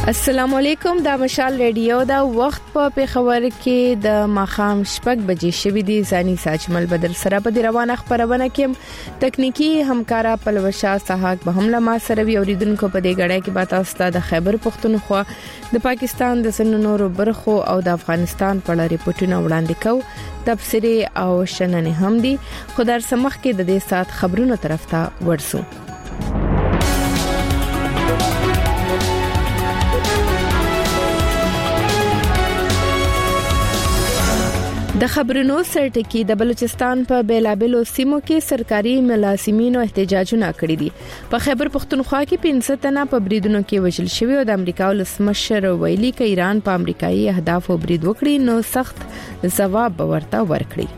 السلام علیکم دا مشال ریډیو دا وخت په پیښور کې د ماخام شپږ بجې شوې دي ځاني ساجمل بدر سره په روانه خبرونه کې تکنیکی همکارا پلوشا سہاق به هم ما سره وی اوریدونکو په دې غړې کې بات اوستا د خیبر پختونخوا د پاکستان د سننورو برخو او د افغانستان په اړه ریپورتونه وړاندې کوي تفسیری او شننې هم دي خدای سمخ کې د دې سات خبرونو طرف ته ورسو د خبرونو سرټکی د بلوچستان په بیلابلو سیمو کې سرکاري ملازمینو احتجاجونه کړی دي په خیبر پختونخوا کې 15 تنه په بریدونو کې وژل شوی او د امریکا ولسمشر ویلي ک ایران په امریکایي اهدافو برید وکړي نو سخت ځواب ورته ورکړي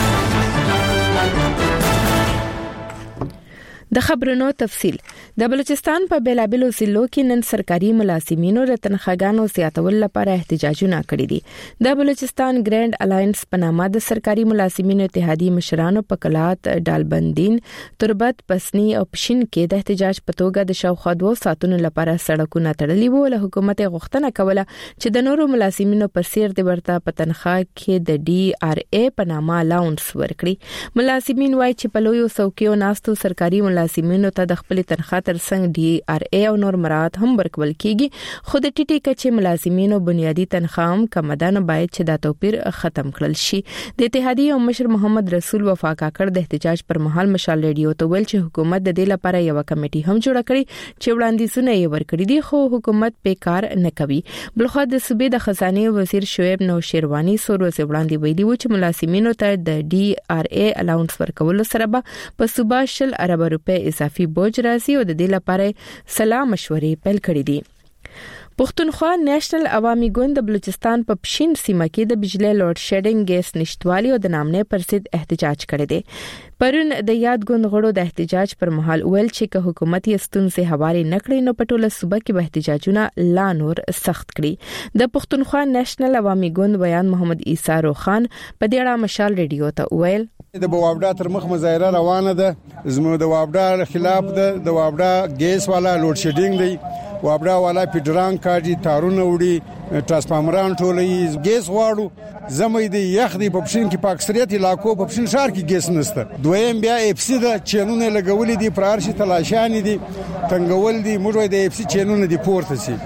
د خبرونو تفصيل د بلوچستان په بیلابلو ضلعو کې نن سرکاري ملازمینو د تنخواګانو زیاتول لپاره احتجاجونه کړي دي د بلوچستان ګرینډ الاینس په نامه د سرکاري ملازمینو اتحادیې مشرانو په کلات ډالبندین تربت پسنی او پښین کې د احتجاج په توګه د شاوخوا 2 ساعتونو لپاره سړکونه تړلي وو له حکومت غوښتنه کوله چې د نورو ملازمینو په څیر د ورته په تنخوا کې د ډي ار ای په نامه الاونس ورکړي ملازمین وایي چې په لویو څوکیو ناستو سرکاري ملازمینو ته د خپل تنخوا ترڅنګ ډي ار ای او نور مراد هم ورکول کیږي خو د ټیټي کچې ملازمینو بنیادی تنخوا هم کم ده نه باید چې دا توپیر ختم کړل شي د اتحادیې او مشر محمد رسول وفا کاکړ د احتجاج پر مهال مشال ریډیو ته ویل چې حکومت د دې لپاره یو کمیټي هم جوړ کړي چې وړاندیزونه یې ورکړي دي خو حکومت په کار نه کوي بلخو د صوبې د خزانه وزیر شعیب نوشیروانی سروز وړاندې ویلي و چې ملازمینو ته د ډي ار ای الاونس ورکول سره په صوبه شل ارب روپے اضافي بوج راځي او د دې لپاره سلا مشورې پیل کړې دي پښتونخوا نېشنل عوامي ګوند د بلوچستان په پښین سیمه کې د بجلی لوډ شیډینګ ګیس نشټوالي او د نامنې پر ضد احتجاج کړی دی پرون د یاد ګوند غړو د احتجاج پر مهال ویل چې که حکومت یې ستونزې حواله نکړي نو په ټوله صوبه کې به احتجاجونه لا نور سخت کړي د پښتونخوا نېشنل عوامي ګوند بیان محمد عیسی روخان په دې اړه مشال ریډیو ته ویل د بوابډا تر مخ مظاهره روانه ده زموږ د وابډا خلاف ده د وابډا ګیس والا لوډ شیډینګ دی وابډا والا پیډران کاږي تارونه وړي ټرانسفارمران ټولې ګیس واړو زمې د یخ دی په پښین کې په اکثریت علاقو په پښین ښار کې ګیس نشته دویم بیا اف سي د چینونه لګولې دي پرارشي تلاشان دي تنګول دي موږ د اف سي چینونه دي پورته سي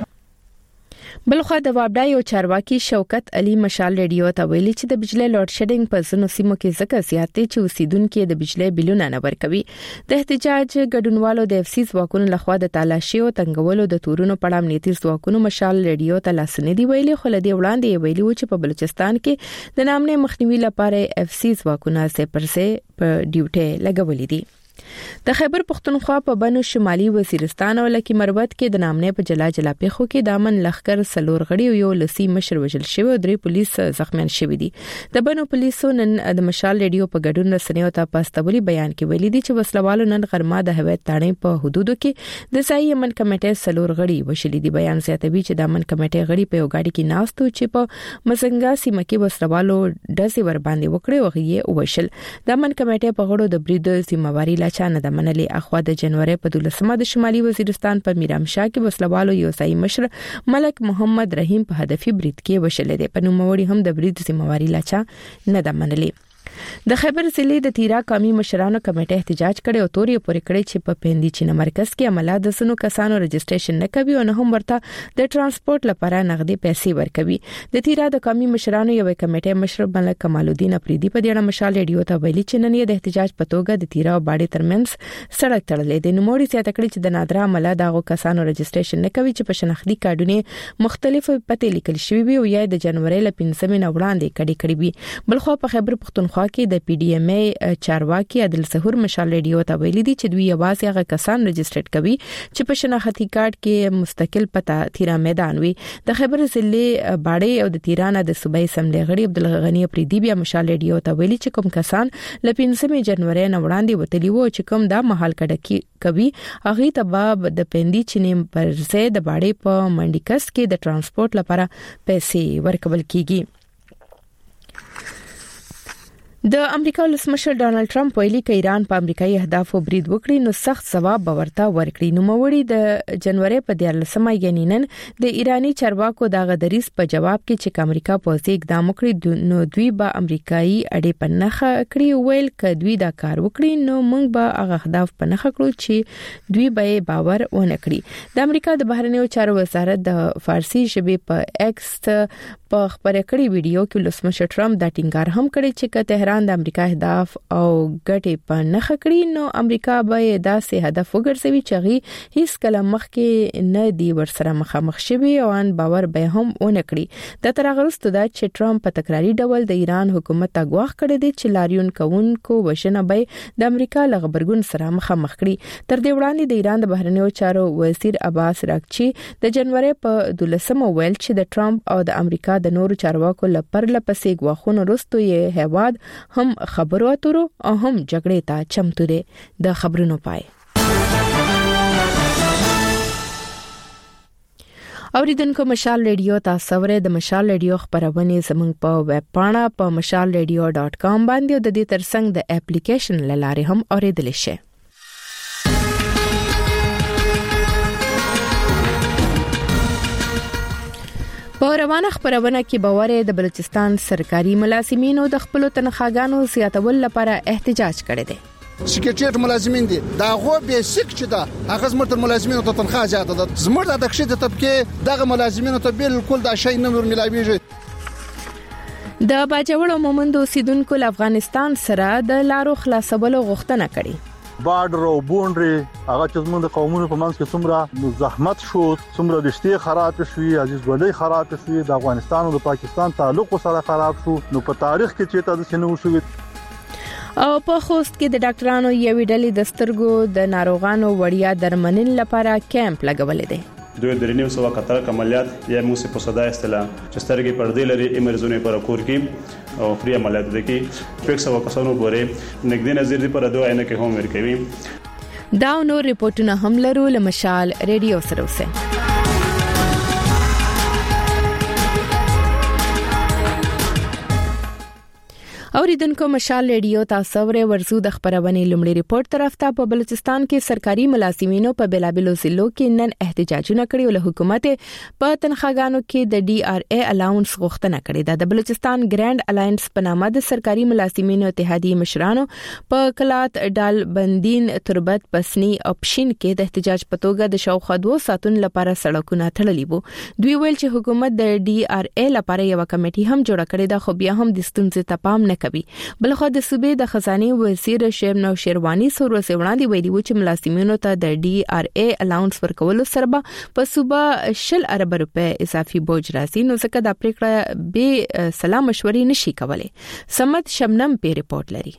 بلخو د وابډا یو چارواکي شوکت علي مشال ریډیو ته ویلي چې د بجلی لوډ شیډینګ په ځینو سیمو کې ځکه زیات دي چې اوسیدونکو د بجلی بلونه نه ورکوي د احتجاج ګډونوالو د اف سي ځواکونو لخوا د تالاشي او تنګولو د تورونو په اړه امنیتي ځواکونو مشال ریډیو ته لاسنې دی ویلي خو لدی وړاندې ویلي و چې په بلوچستان کې د نامنې مخنیوي لپاره اف سي ځواکونه سپرسه په ډیوټي لګولې دي د خیبر پختونخوا په بنو شمالي وزیرستان او لکی مروت کې د نامنې په جلا جلا پیښو کې د امن لخر سلور غړي یو لسی مشر وژل شوی او درې پولیس زخمیان شوی دي د بنو پولیسو نن د مشال ریډیو په ګډون رسنیو ته پاستولی بیان کې ویلي دي چې وسلوالو نن غرمه د هویت تاڼې په حدودو کې د ځای امن کمیټې سلور غړي وشلي دي بیان زیاتوي چې د امن کمیټې غړي په یو گاډي کې ناستو چې په مزنګا سیمه کې وسلوالو ډزې ور باندې وکړي او یې وشل د امن کمیټې په غړو د برید ذمہواری چانه د منلې اخوا د جنوري په 12مه د شمالي وزیرستان په میرامشاه کې وسلوالو یو ځای مشر ملک محمد رحیم په هدفي برید کې وشل دي په نوموړي هم د برید ذمہواری لاچا نه د منلې د خیبر ضلع د تیرا قومي مشرانو کمیټه احتجاج کړي او توري پورې کړي چې په پندیچینه مرکز کې عمله د سونو کسانو رجسټریشن نه کوي او نه هم ورته د ترانسپورت لپاره نغدي پیسې ورکوي د تیرا د قومي مشرانو یو کمیټه مشر ملک کمال الدین افریدي په دې اړه مشال ریډیو ته ویلي چې نن یې د احتجاج په توګه د تیرا او باډي ترمنځ سړک تړلې دي نو موړي زیاته کړي چې د نادره عمله دغه کسانو رجسټریشن نه کوي چې په شناختی کارډونه مختلفه پته لیکل شوی وي او یا د جنوري ل 15 نه وړاندې کړي وي بلخو په خیبر پختونخوا کې د پی ډی ایم ای چارواکي عادل ظهور مشال ریډیو ته ویلي دي چې دوی یوازې هغه کسان رجسټرډ کوي چې په شناختی کارت کې مستقل پته تیرا میدان وي د خیبر ضلع باډي او د تیرانه د صوبای سملې غړي عبدالغنی افریدي بیا مشال ریډیو ته ویلي چې کوم کسان ل 15 جنوري نه وړاندې وتلی وو چې کوم دا محل کډه کوي هغه تباب د پندی چینې پر ځای د باډي په منډیکس کې د ترانسپورت لپاره پیسې ورکول کیږي د امریکا ولسمشر ډانلډ ټرمپ ویلي چې ایران په امریکایي اهدافو برید وکړي نو سخت ځواب به ورته ورکړي. نو موري د جنوري په 14مه یعنی نن د ایرانی چارواکو د غدریس په جواب کې چې امریکا په ځای اقدام وکړي نو دوی به امریکایي اډې په نخښه کړی ویل ک دوی دا کار وکړي نو موږ به هغه اهداف په نخښه کړو چې دوی به باور ونه کړي. د امریکا د بهرنیو چارو وزارت د فارسی ژبې په ایکس په خبرې کړي ویډیو کې ولسمشر ټرمپ دا ټینګار هم کړی چې تهران د امریکا اهداف او ګټې په نخښه کړی نو امریکا به داسې هدف وګرځوي چې هغه هیڅ کله مخکې نه دی ورسره مخامخ شوی او ان باور به هم ونه کړی. د ترغرست دا چې ټرمپ په تکراری ډول د ایران حکومت ته غواخ کړی دی چې لاریون کوونکو وشنه به د امریکا لغبرګون سره مخامخ کړي. تر دې وړاندې د ایران د بهرنیو چارو وزیر عباس راکچی د جنوري په 12مه ویل چې د ټرمپ او د امریکا د نورو چارواکو لپاره پسې غواخونه وروسته یې هواد هم خبرو اترو او هم جګړې ته چمتو دي. د خبرونو پای اوریدونکو مشال ریډیو تاسو ورې د مشال ریډیو خبرونه زموږ په ویب پاڼه په mashalradio.com باندې او د دې ترڅنګ د اپلیکیشن لاره هم اوریدل شي. په روانه خبرونه کې باور د بلوچستان سرکاري ملازمینو د خپل تنخواګانو زیاتول لپاره احتجاج کړی دی. سکریټریټ ملازمین دي دا غو بیسیک چې دا هغه زموږ ملازمینو ته تنخواه زیاته ده. زموږ د دغه طبقه دغه ملازمینو ته بالکل دا شی نه ملایويږي. د باجوړ مومند اوسیدونکو افغانستان سره د لارو خلاصولو غوښتنه کړې. بارډر او بونډري هغه چې زموږ د قومونو په منځ کې څومره زحمت شو څومره رښتې خراب شوي عزیز ولې خراب شوي د افغانستان او د پاکستان تعلق سره خراب شو نو په تاریخ کې چې تاسو نه وشوي. او په خوست کې د ډاکټرانو یوې ډلې د سترګو د ناروغانو وړیا درملنې لپاره کیمپ لګولې دي. دوی درنیو سوا کتر عملیات یا موسی په صدا استلا چې سترګې پردې لري ایمرزونه پر کور کې او فری عملیات دي کې فکس او کسانو بوره نګدي نظر دي پر دوه عینه کې هم ورکوي. دا نو ریپورتونه هم لرو لمشال ریډیو سره وسه. اوریدونکو مشال ریډیو تاسو ورې ورزو د خبرونه لومړی ریپورت طرف ته په بلوچستان کې سرکاري ملازمینو په بلابلو ضلعو کې نن احتجاجونه کړي او له حکومت په تنخواګانو کې د ډي آر اي الاونس غوښتنه کړې ده. د بلوچستان ګرانډ الاینس په نامه د سرکاري ملازمینو اتحادیې مشرانو په کلات ډال بندین تربت پسنی اپشن کې د احتجاج په توګه د شاوخوا 2 ساعتونو لپاره سړکونه تړلي وو. دوی ویل چې حکومت د ډي آر اي لپاره یو کمیټي هم جوړ کړې ده خو بیا هم د ستونزې ته پام نه کوي. بلخو د صوبې د خزانه وزیر شیب نو شیروانی سره وړاندې ویلي و چې ملازمینو ته د ډي آر اي الاونس ورکول سره په صوبه 10 ارب روپے اضافي بوج راځي نو ځکه د پریکړه به سلام مشورې نشي کولای. سمت شمنم په ریپورت لري.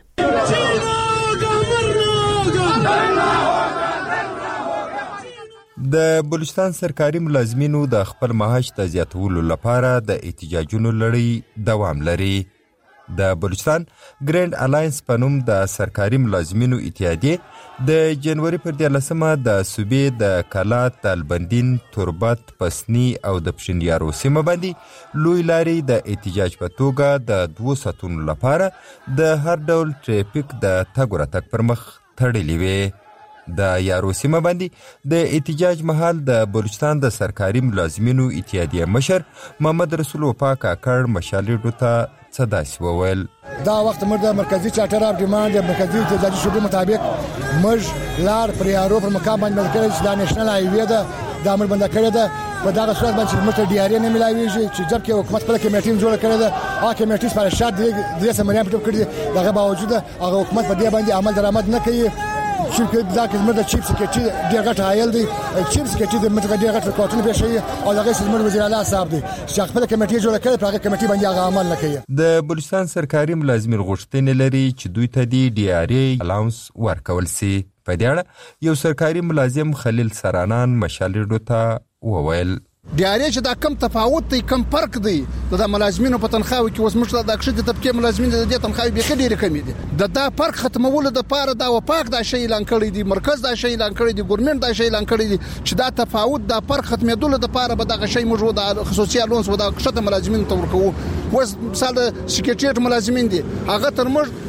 د بلوچستان سرکاري ملازمینو د خپل معاش د زیاتولو لپاره د احتجاجونو لړۍ دوام لري. د بلوچستان ګرانډ الاینس په نوم د سرکاري ملازمینو اتحادیې د جنوري پر 14مه د صوبې د کلات دالبندین تربت پسنی او د پښندیارو سیمه باندې لوی لاري د احتجاج په توګه د 2 ساعتونو لپاره د هر ډول ټریفیک د تګ راتګ پر مخ تړلې وې. د یارو سیمه باندې د احتجاج مهال د بلوچستان د سرکاري ملازمینو اتحادیې مشر محمد رسول وفا کاکړ مشالېډو ته صداس وویل دا وخت مرده مرکزی چارټر اف ډیماند مرکزی احتجاجي شورا مطابق مج لار پر یارو پر مقام باندې کړی چې د نېشنل هایوی ده د امر بند کړی ده په دا صورت باندې مټ ډي ار ای نه ملایويږي چې ځکه حکومت خپل کمیټې جوړ کړی ده هغه کمیټې سپاره شاد دي سمریان پټ کړی دغه باوجود هغه حکومت په دې باندې عمل درآمد نه کوي. چې دا کې زموږ د چیف سکریټری ډیر غټ حایل دی چیف سکریټری د متګ ډیر غټ کوټونه پېښي او دغه زموږ وزیر اعلی صاحب دی چې خپل کمیټې جوړ کړي په هغه کمیټې باندې هغه عمل نه کوي. د بلوچستان سرکاري ملازمین غوښتنې لري چې دوی ته دی آر ای الاونس ورکول سي. په دې اړه یو سرکاري ملازم خلیل سرانان مشالېډو ته وویل ډیاري چې دا کم تفاوت دی کم فرق دی د ملازمینو په تنخواه کې اوس موږ د اکشن د طبقه ملازمین د دې تنخواه به ډېر کم دي دا فرق ختمول د پاره دا وپاک دا شی اعلان کړی دی مرکز دا شی اعلان کړی دی ګورنمنت دا شی اعلان کړی دی چې دا تفاوت دا فرق ختمېدل د پاره به دا شی موږ د خصوصي الونس و د اکشن ملازمین ته ورکو. اوس مثال سکریټریټ ملازمین دي هغه تر موږ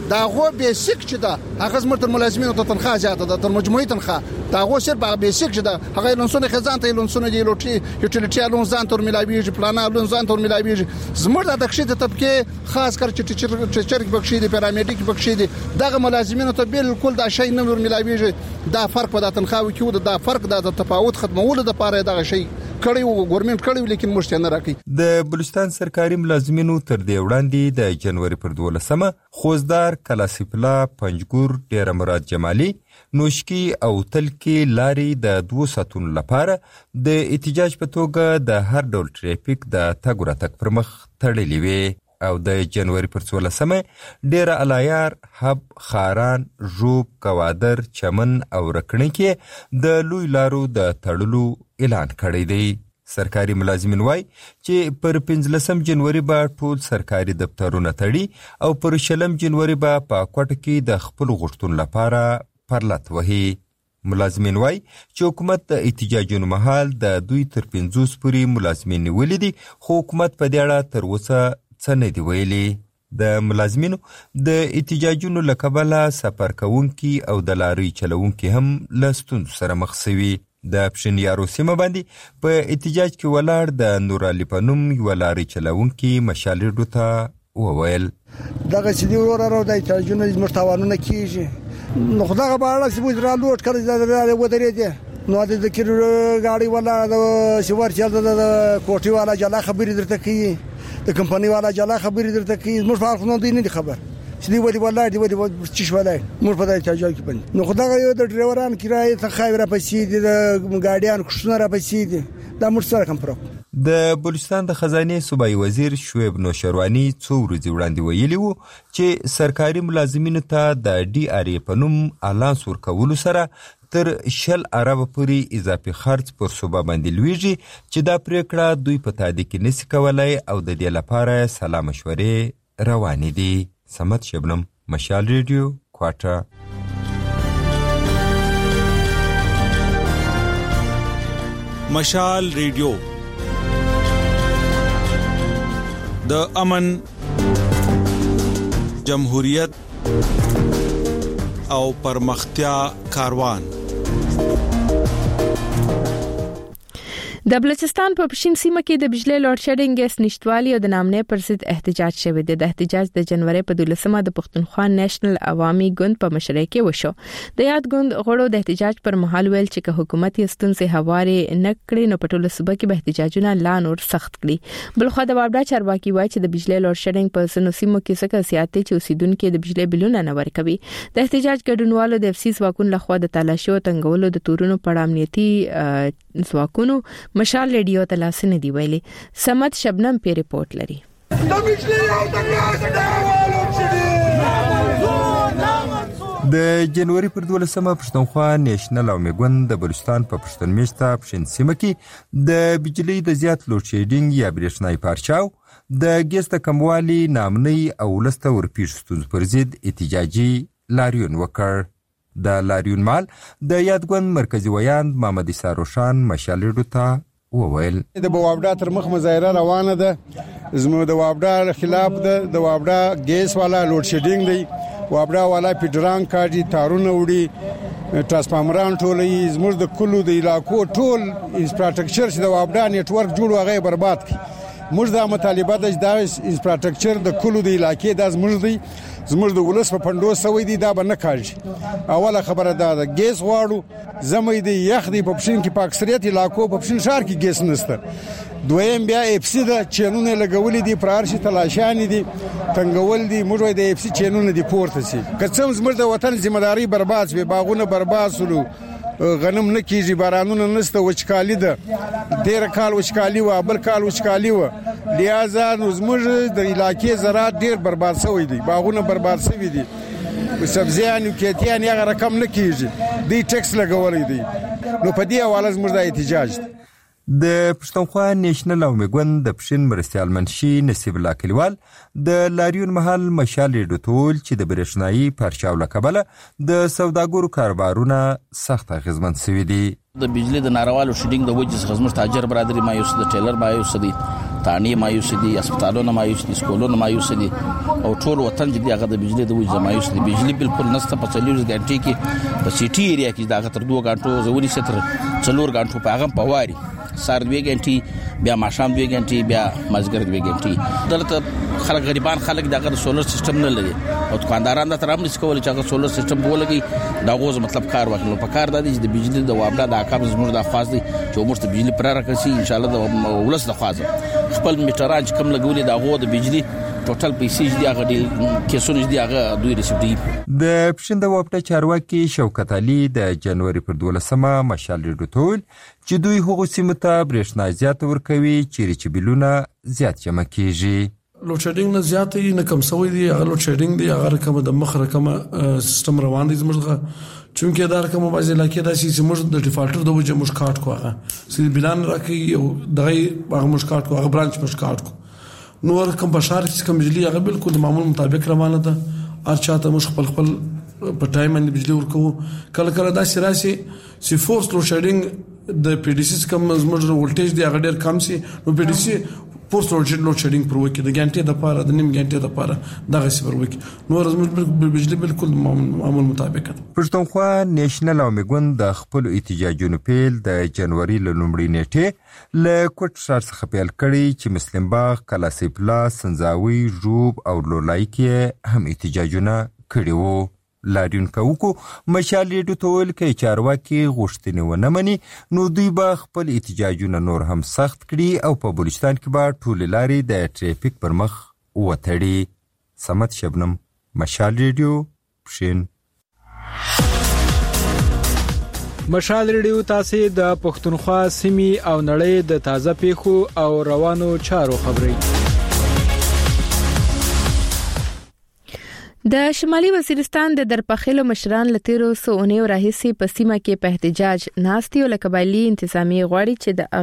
دا غو بیسیک چې دا هغه زموږ تر ملازمینو ته تنخواه زیاته ده تر مجموعي تنخواه دا غو صرف هغه بیسیک چې دا هغه لونسونه خزان ته لونسونه دی لوټي یوټیلیټي لون ځان تر ملایويږي پلانا لون ځان تر ملایويږي زموږ د دښته طبقه خاص کر چې ټیچر بخښي دي پیرامیډیک بخښي دي دغه ملازمینو ته بالکل دا شی نه ملایويږي دا فرق په د تنخواه کې دا فرق د تفاوت ختمولو د پاره دغه شی کړي او ګورنمنت کړي لیکن مشته نه راکړي. د بلوچستان سرکاري ملازمینو تر دې وړاندې د جنوري پر 12مه خوزدار کلاسیپلا پنجګور ډیر مراد جمالي نوشکی او تلکی لاري د 2 ساعتونو لپاره د احتجاج په توګه د هر ډول ټریفیک د تګ راتګ پر مخ تړلې وي او د جنوري پر 14مه ډیر علایار حب خاران ژوب کوادر چمن او رکنی کې د لوی لارو د تړلو اعلان کړی دی. سرکاري ملازمین وای چې پر 15 جنوري به ټول سرکاري دفترونه تړي او پر 20 جنوري به په کوټه کې د خپل غوښتنو لپاره پرلط وهي. ملازمین وای چې حکومت د احتجاجونو مهال د دوی تر 50 پورې ملازمین نیولې دي خو حکومت په دې اړه تر اوسه څه نه دی ویلي. د ملازمینو د احتجاجونو له کبله سفر کوونکي او د لارۍ چلوونکي هم له ستونزو سره مخ شوي. د پښنیارو سیمه باندې په احتجاج کې ولاړ د نورالي په نوم یو لارۍ چلوونکي مشالېډو ته وویل دغه چې دی وراره د احتجاجونو زموږ تاوانونه کیږي نو خدای په اړه چې موږ را لوټ کړی دا ودرې دي نو د ذکر غاړي ولا د شوار چل د کوټي والا جلا خبرې درته کوي د کمپنی والا جلا خبرې درته کوي موږ فارق نه دی نه خبر چې دی ودی والله دی ودی چش ولای موږ په دې احتجاج کې بند نو خدای یو د ډرایوران کرایه ته خاور پسې دي د ګاډیان کوښنه را پسې دي دا موږ سره کوم پرو. د بلوچستان د خزانه صوبایي وزیر شعیب نوشروانی څو ورځې وړاندې ویلي وو چې سرکاري ملازمینو ته د ډي ار ای په نوم اعلان ورکولو سره تر 10 ارب پورې اضافي خرج پر صوبه باندې لویږي چې دا پریکړه دوی په تادیه کې نشي کولای او د دې لپاره سلا مشورې روانې دي. سمت شبنم مشال ریډیو کوټه. مشال ریډیو د امن جمهوریت او پرمختیا کاروان. د بلوچستان په پښین سیمه کې د بجلی لوډ شیډینګ ګیس نشټوالي او د نامنې پر ضد احتجاج شوی دی. د احتجاج د جنوري په 12مه د پښتونخوا نېشنل عوامي ګوند په مشرۍ کې وشو. د یاد ګوند غړو د احتجاج پر مهال ویل چې حکومت یې ستونزې هواري نه کړي نو په ټوله صوبه کې به احتجاجونه لا نور سخت کړي. بلخو د وابډا چارواکي وایي چې د بجلی لوډ شیډینګ په سنو سیمو کې څه سیاستي چې اوسیدونکو د بجلی بلونه نه ورکوي. د احتجاج ګډونوالو د افسیس واکون لخوا د تالاشي او تنګولو د تورونو په امنیتي ځواکونو مشال ریډیو ته لاسنه دی ویلي. سمت شبنم پی ریپورت لري. د جنوري پر 12مه پښتونخوا نېشنل عوامي ګوند د بلوچستان په پښتون میشته پښین سیمه کې د بجلی د زیات لوډ شیډینګ یا برېښنايي پارچاو د ګیس د کموالي نامنۍ او لسته ورپیښ ستونزو پر ضد احتجاجي لاریون وکړ. د لاریون مال د یاد ګوند مرکزی ویاند محمد عیسی روشان مشالېډو ته وویل د وابډا تر مخ مظاهره روانه ده. زموږ د وابډا خلاف د وابډا ګیس والا لوډ شیډینګ دی. وابډا والا پیټران کاږي تارونه وړي ټرانسفارمران ټولې زموږ د کلو د علاقو ټول انفراستراکچر چې د وابډا نیټورک جوړ هغه برباد کړي. موږ د مطالبه د انفراستراکچر د کلو د علاقې د زموږ دی زموږ د ولس په پندو سوي دي دا به نه کاږي. اوله خبره دا ده ګیس غواړو زموږ د یخ دی په پښین کې په اکثریت علاقو په پښین شهر کې ګیس نشته. دویم بیا اف سی د چینونه لګولې دي پرارشي تلاشان دي تنګول دي موږ د اف سی چینونه دي پورته سي کڅم زموږ د وطن ځمداري برباد وي باغونه برباد سلو غنم نه کیږي بارانونه نسته وچکالي ده ډیر کال وچکالي و بل کال وچکالي و لہذا زموږ د علاقې زراعت ډیر برباد شوی دي باغونه برباد شوی دي سبزیان او کېتیان یې رقم نه کیږي دی ټیکس لګولې دي نو په دې حواله زموږ د احتجاج د پښتونخوا نېشنل عوامي ګوند د پښین مرستیال منشي نصیب الله کلیوال د لاریون محل مشالې ډوتول چې د برېښنايي پرچاو لکبله د سوداګرو کاروبارونه سخت اغیزمن شوي دي. د بجلی د ناروالو شیډینګ د وجې څخه زموږ تاجر برادری مایوس د ټیلر مایوس دي تانې مایوس دي، هسپتالونه مایوس دي، سکولونه مایوس دي او ټول وطن چې هغه د بجلی د وجه مایوس دي. بجلی بالکل نشته په 40 غنټې کې په سيټي ایریا کې دا تر 2 غنټو زوري ستر 4 غنټو په هغه په واري سار 2 غنټې بیا ماښام 2 غنټې بیا مازګر 2 غنټې. دلته خلک غریبان خلک دغه سولر سیستم نه لري او دکانداران دا تر هم نس کول چې هغه سولر سیستم ولګي دا غوز مطلب کار وکړو. په کار د دې د بجلی د وابډا د اقام زموږ د خاص دي چې موږ ته بجلی پر راکړي ان شاء الله د ولس د خاص خپل میټران چې کم لګولې دا غو د بجلی ټوټل پیسې دي هغه د کیسونو دي هغه دوی رسیدي. د پښند وابټه چارواکي شوکت علي د جنوري پر 12مه مشال ریډوتول چې دوی هغه سیمه ته برېښنا زیات ورکوي چې بلونه زیات جمع کیږي. لوډ شیډینګ نه زیاتې نه کم سوي دي. هغه لوډ شیډینګ دی هغه رقم د مخ رقم سیستم روان دي زموږ چونکه دا رقم باز علاقې د سیسي موږ د ډیفالټر د وجه موږ کاټ کوه سي بلان راکې او دغه هغه موږ کاټ کوه هغه برانچ موږ کاټ کو نور کوم بشار چې کوم بجلی هغه بالکل د معمول مطابق روانه ده. هر چاته موږ خپل په ټایم باندې بجلی ورکو. کله دا سراسي سی فورس لوډ شیډینګ د پی ډی سی کوم زموږ ولټیج دی هغه ډیر کم سي نو پی ډی سی پوسټ لوډ شیډینګ پر وکی د غنټې د پاره د نیم غنټې د پاره دغه سی پر وکی نو زموږ بجلی بالکل معمول مطابق ده. پښتونخوا نېشنل او میګون د خپل احتجاجونو پیل د جنوري ل لومړۍ نیټه ل کوټ ښار څخه پیل کړي چې مسلم باغ، کلاسي پلاس، سنځاوي، ژوب او لولای کې هم احتجاجونه کړي وو. لاریون کوکو مشال ریډوتول کې چارواکي غوښتنې ونه مني نو دوی به خپل احتجاجونه نور هم سخت کړي او په بلوچستان کې به ټول لارې د ټریفیک پر مخ وتړي. سمت شبنم، مشال ریډیو، پښین. مشال ریډیو تاسو د پښتونخوا سیمې او نړۍ د تازه پیښو او روانو چارو خبري. د شمالي وزیرستان د درپخیلو مشران لتیرو سونیو راهیسي په سیمه کې په احتجاج ناستي او قبایلی انتظامی غواړي چې د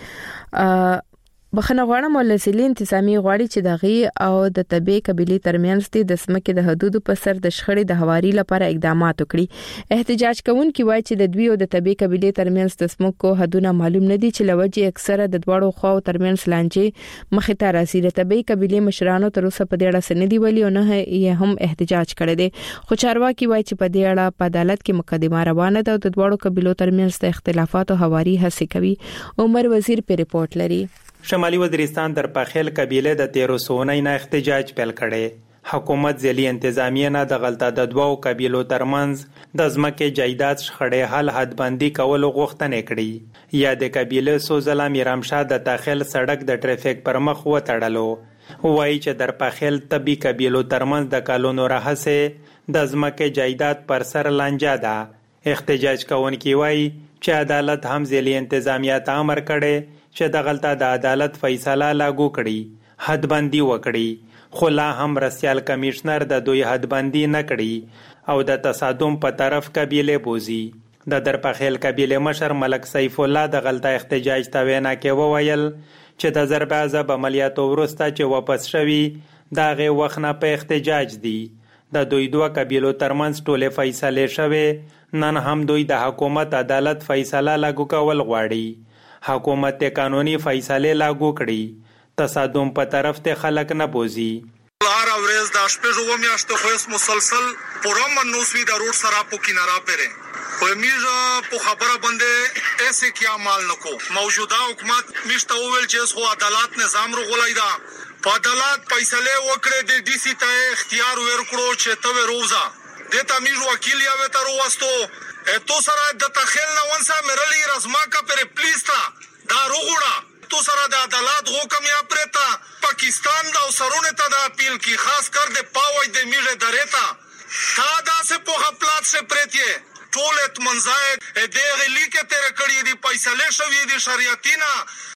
اغي بخنه غواړم ولسلی انتظامی غواړي چې د اغي او د تبې قبيله ترمنځ د سمکه د حدودو په سر د شخړې د هواري لپاره اقدامات وکړي. احتجاج کوونکي وایي چې د دوی او د تبې قبيله ترمنځ د سمکو حدونه معلوم نه دي چې لوجه اکثره د دوړو خواو ترمنځ لانجې مخې ته راځي. د تبې قبيله مشرانو تر اوسه په دې اړه سندي ویلي او نه یې هم احتجاج کړی دی. خو چارواکي وایي چې په دې اړه په عدالت کې مقدمه روانه ده او د دوړو قبيلو ترمنځ د اختلافات او هواري هڅه کوي. عمر وزیر په ریپورت لري. شمالي وزیرستان درپخیل قبیله د 1300 نه احتجاج پیل کړي. حکومت ځلي انتظامیه نه د غلطه د دوو قبیلو ترمنځ د ځمکې جایداد شخړې حل حدبندي کول غوښتنه کړې. یا د قبیله سوزلا میرامشاه د داخل سړک د ټریفیک پر مخ وتړلو. وایي چې درپخیل طبي قبیلو ترمنځ د کالونو راهسه د ځمکې جایداد پر سر لانجه ده. احتجاج کوونکي وایي چې عدالت هم ځلي انتظامیه ته امر کړي چې د غلطه د عدالت فیصله لاګو کړي، حدبندي وکړي. خو لا هم رسیال کمشنر د دوی حدبندي نه کړي او د تصادم په طرف قبیله بوزي. د درپخیل قبیله مشر ملک سیف الله د غلطه احتجاج ته وینا کې وویل چې د ضرب عذاب عملیاتو وروسته چې واپس شوي دغه وخت نه په احتجاج دي. د دوی دوه قبیلو ترمنځ ټوله فیصله شوه. نن هم دوی د حکومت عدالت فیصله لاګو کول غواړي. حکومت قانوني فیصله لاګو کړي. تصادم په طرف ته خلک نه بوزي. هر ورځ د شپږو میاشتو خو مسلسل پرم نوسوي د روډ سره په کینارا پره خو میږه په خبره باندې ایسه کیا مال نکو. موجوده حکومت مشته ویل چې خو عدالت نظام رغولای دا په عدالت فیصله وکړي د ډي سي ته اختیار ورکړو چې ته روزه د تمیز وکیل یا وتر وستو تو سره د تخیل نه ونسا مرلی رزما کا پر پلیز تا دا روغړه تو سره د عدالت حکم یا پرتا پاکستان دا سرونه ته د اپیل کی خاص کر د پاوی د میړه درېتا تا دا سه په خپلات سه پرتیه ټولت منځای د غلی کې تیر کړی دی فیصله شوې دی شریعتینا.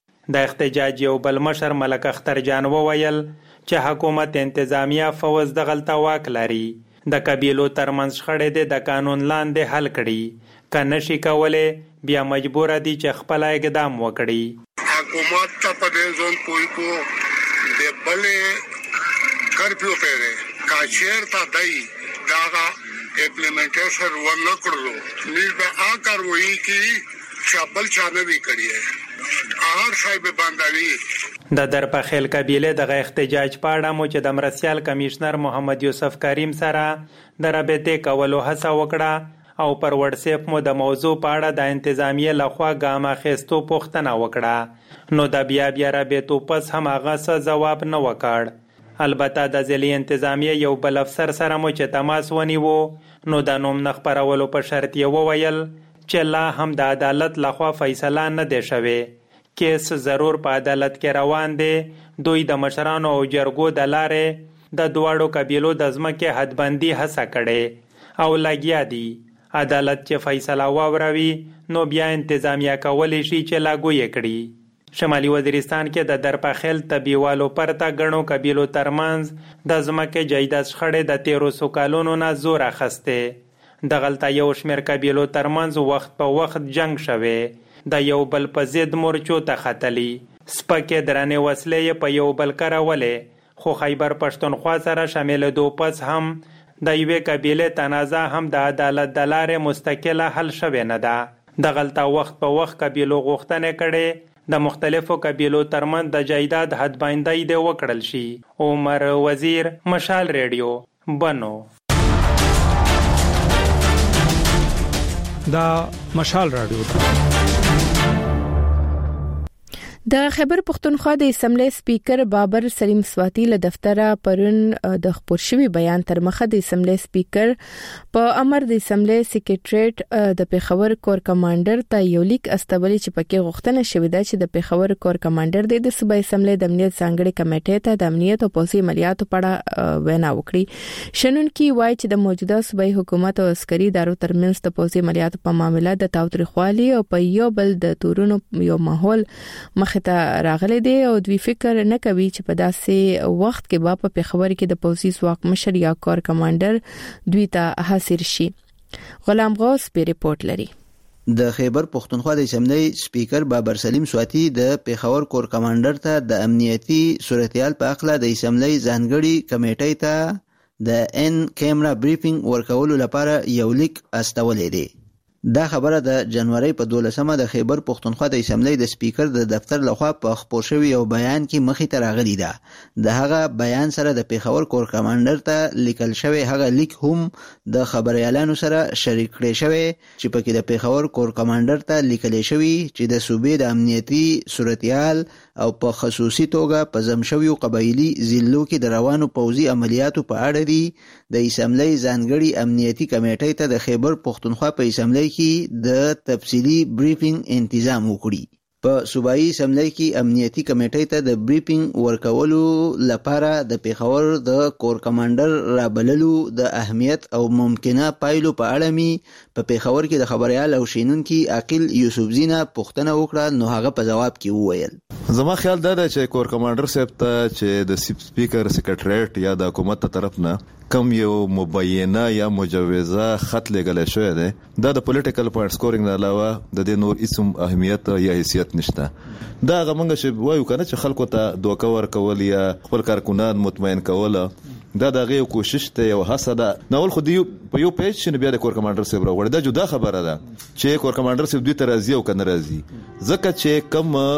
د احتجاج یو بل مشر ملک اختر جان وویل چې حکومت انتظامیه فوز د غلطه واک لري. د قبیلو ترمنځ شخړې د قانون لاندې حل کړي. کنه شي کوله بیا مجبور دي چې خپل اقدام وکړي. حکومت ته په دې ځون کوئی کو د بلې کرفیو پیره کاشیر ته دای داغه امپلیمنټیشن ورنکړلو نیز به کاروایی کی چابل چانه وی کړی ہے. هر شای به باندې د درپخیل قبیله د احتجاج په اړه مو چې د مرستیال کمشنر محمد یوسف کریم سره د رابطې کولو هڅه وکړه او پر واتساپ مو د موضوع په اړه د انتظامیه لخوا ګام اخیستو پوښتنه وکړه، نو د بیا رابطو پس هم هغه څه جواب نه وکړ. البته د ضلعي انتظامیه یو بل افسر سره مو چې تماس ونیو نو د نوم نه خپرولو په شرط یې وویل چې لا هم د عدالت لخوا فیصله نه دی شوې، کیس ضرور په عدالت کې روان دی. دوی د مشرانو او جرګو د لارې د دواړو قبیلو د ځمکې حدبندي هڅه کړې او لګیا دي. عدالت چې فیصله واوروي نو بیا انتظامیه کولی شي چې لاګو یې کړي. شمالي وزیرستان کې د درپخیل طبيوالو پرته ګڼو قبیلو ترمنځ د ځمکې جایداد شخړې د 1300 کالونو نه زور اخسته. دغلته یو شمېر قبیلو ترمنځ وخت په وخت جنگ شوی، د یو بل په ضد مورچو ته ختلی، سپکې درنې وسلې په یو بل کارولې، خو خیبر پښتونخوا سره شاملېدو پس هم د یوې قبیلې تنازع هم د عدالت د لارې مستقله حل شوې نه ده. دغلته وخت په وخت قبیلو غوښتنې کړې د مختلفو قبیلو ترمنځ د جایداد حدبندۍ دې وکړل شي. عمر وزیر، مشال ریډیو، بنو. دا مشال رادیو د خیبر پښتونخوا د اسمبلی سپیکر بابر سلیم سواتی له دفتره پرون د خبر شوی بیان تر مخه د اسمبلی سپیکر په امر د اسمبلی سیکریټریټ د پیښور کور کمانډر ته یو لیک استولی چې پکې غوښتنه شوې ده چې د پیښور کور کمانډر د صوبایي اسمبلی د امنیت ځانګړي کمیټې ته د امنیت او پولیسي عملیاتو په اړه وینا وکړي. شنونکي وایي چې د موجوده صوبایي حکومت او عسکري ادارو ترمنځ د پولیسي عملیاتو په معاملې د تاوتریخوالي او په یو بل د تورونو یو ماحول ته راغلي دي او دوی فکر نه کوي چې په داسې وخت کې په پیښور کې د پولیسي ځواک مشر یا کور کمانډر دوی ته حاضر شي. غلام غوث په ریپورت لري. د خیبر پښتونخوا د اسمبلی سپیکر بابر سلیم سواتی د پیښور کور کمانډر ته د امنیتي صورتحال په اړه د اسمبلی ځانګړي کمیټې ته د ان کیمرا بریفینګ ورکولو لپاره یو لیک استولې دي. دا خبره د جنوري په 12مه د خیبر پښتونخوا د اسمبلی د سپیکر د دفتر لخوا په خبر شوی یو بیان کې مخې ته راغلی ده. د هغه بیان سره د پیښور کور کمانډر ته لیکل شوی هغه لیک هم د خبريالانو سره شریک کړی شوی چې پکې د پیښور کور کمانډر ته لیکل شوی چې د صوبې د امنیتي صورتحال او په خصوصي توګه په زمشویو قبایلی ضلعو کې د روانو پوځي عملیاتو په اړه دی. د اسمبلی ځانګړي امنیتي کمیټې ته د خیبر پښتونخوا په اسمبلی کې د تفصیلی بریفینګ تنظیم وکړي. په صوبایي اسمبلی کې امنیتي کمیټې ته د بریفینګ ورکولو لپاره د پیښور د کور کمانډر رابللو د اهمیت او ممکنه پایلو په اړه می په پیښور کې د خبريال او شینونکي عقیل یوسف زینا پوښتنه وکړه، نو هغه په جواب کې وویل زما خیال دا ده چې کور کمانډر صاحب ته چې د سپیکر سیکریټریټ یا د حکومت طرف نه کم یو مبینه یا مجوزه خط لګل شوی دی، دا د پولیټیکل پوینټ سکورینګ نه علاوه د دې نور اسم اهمیت یا حیثیت نشته. دا غمنګ چې وایو کنه چې خلکو ته دوکه ورکول یا خپل کارکونان مطمئن کول دا دغه کوشش ته یو حسده نو خو دی په یو پیج شنه بیا د کور کمانډر صاحب راوړ. دا جدا خبره ده چې کور کمانډر صاحب دوی ته راځي او کنه راځي ځکه چې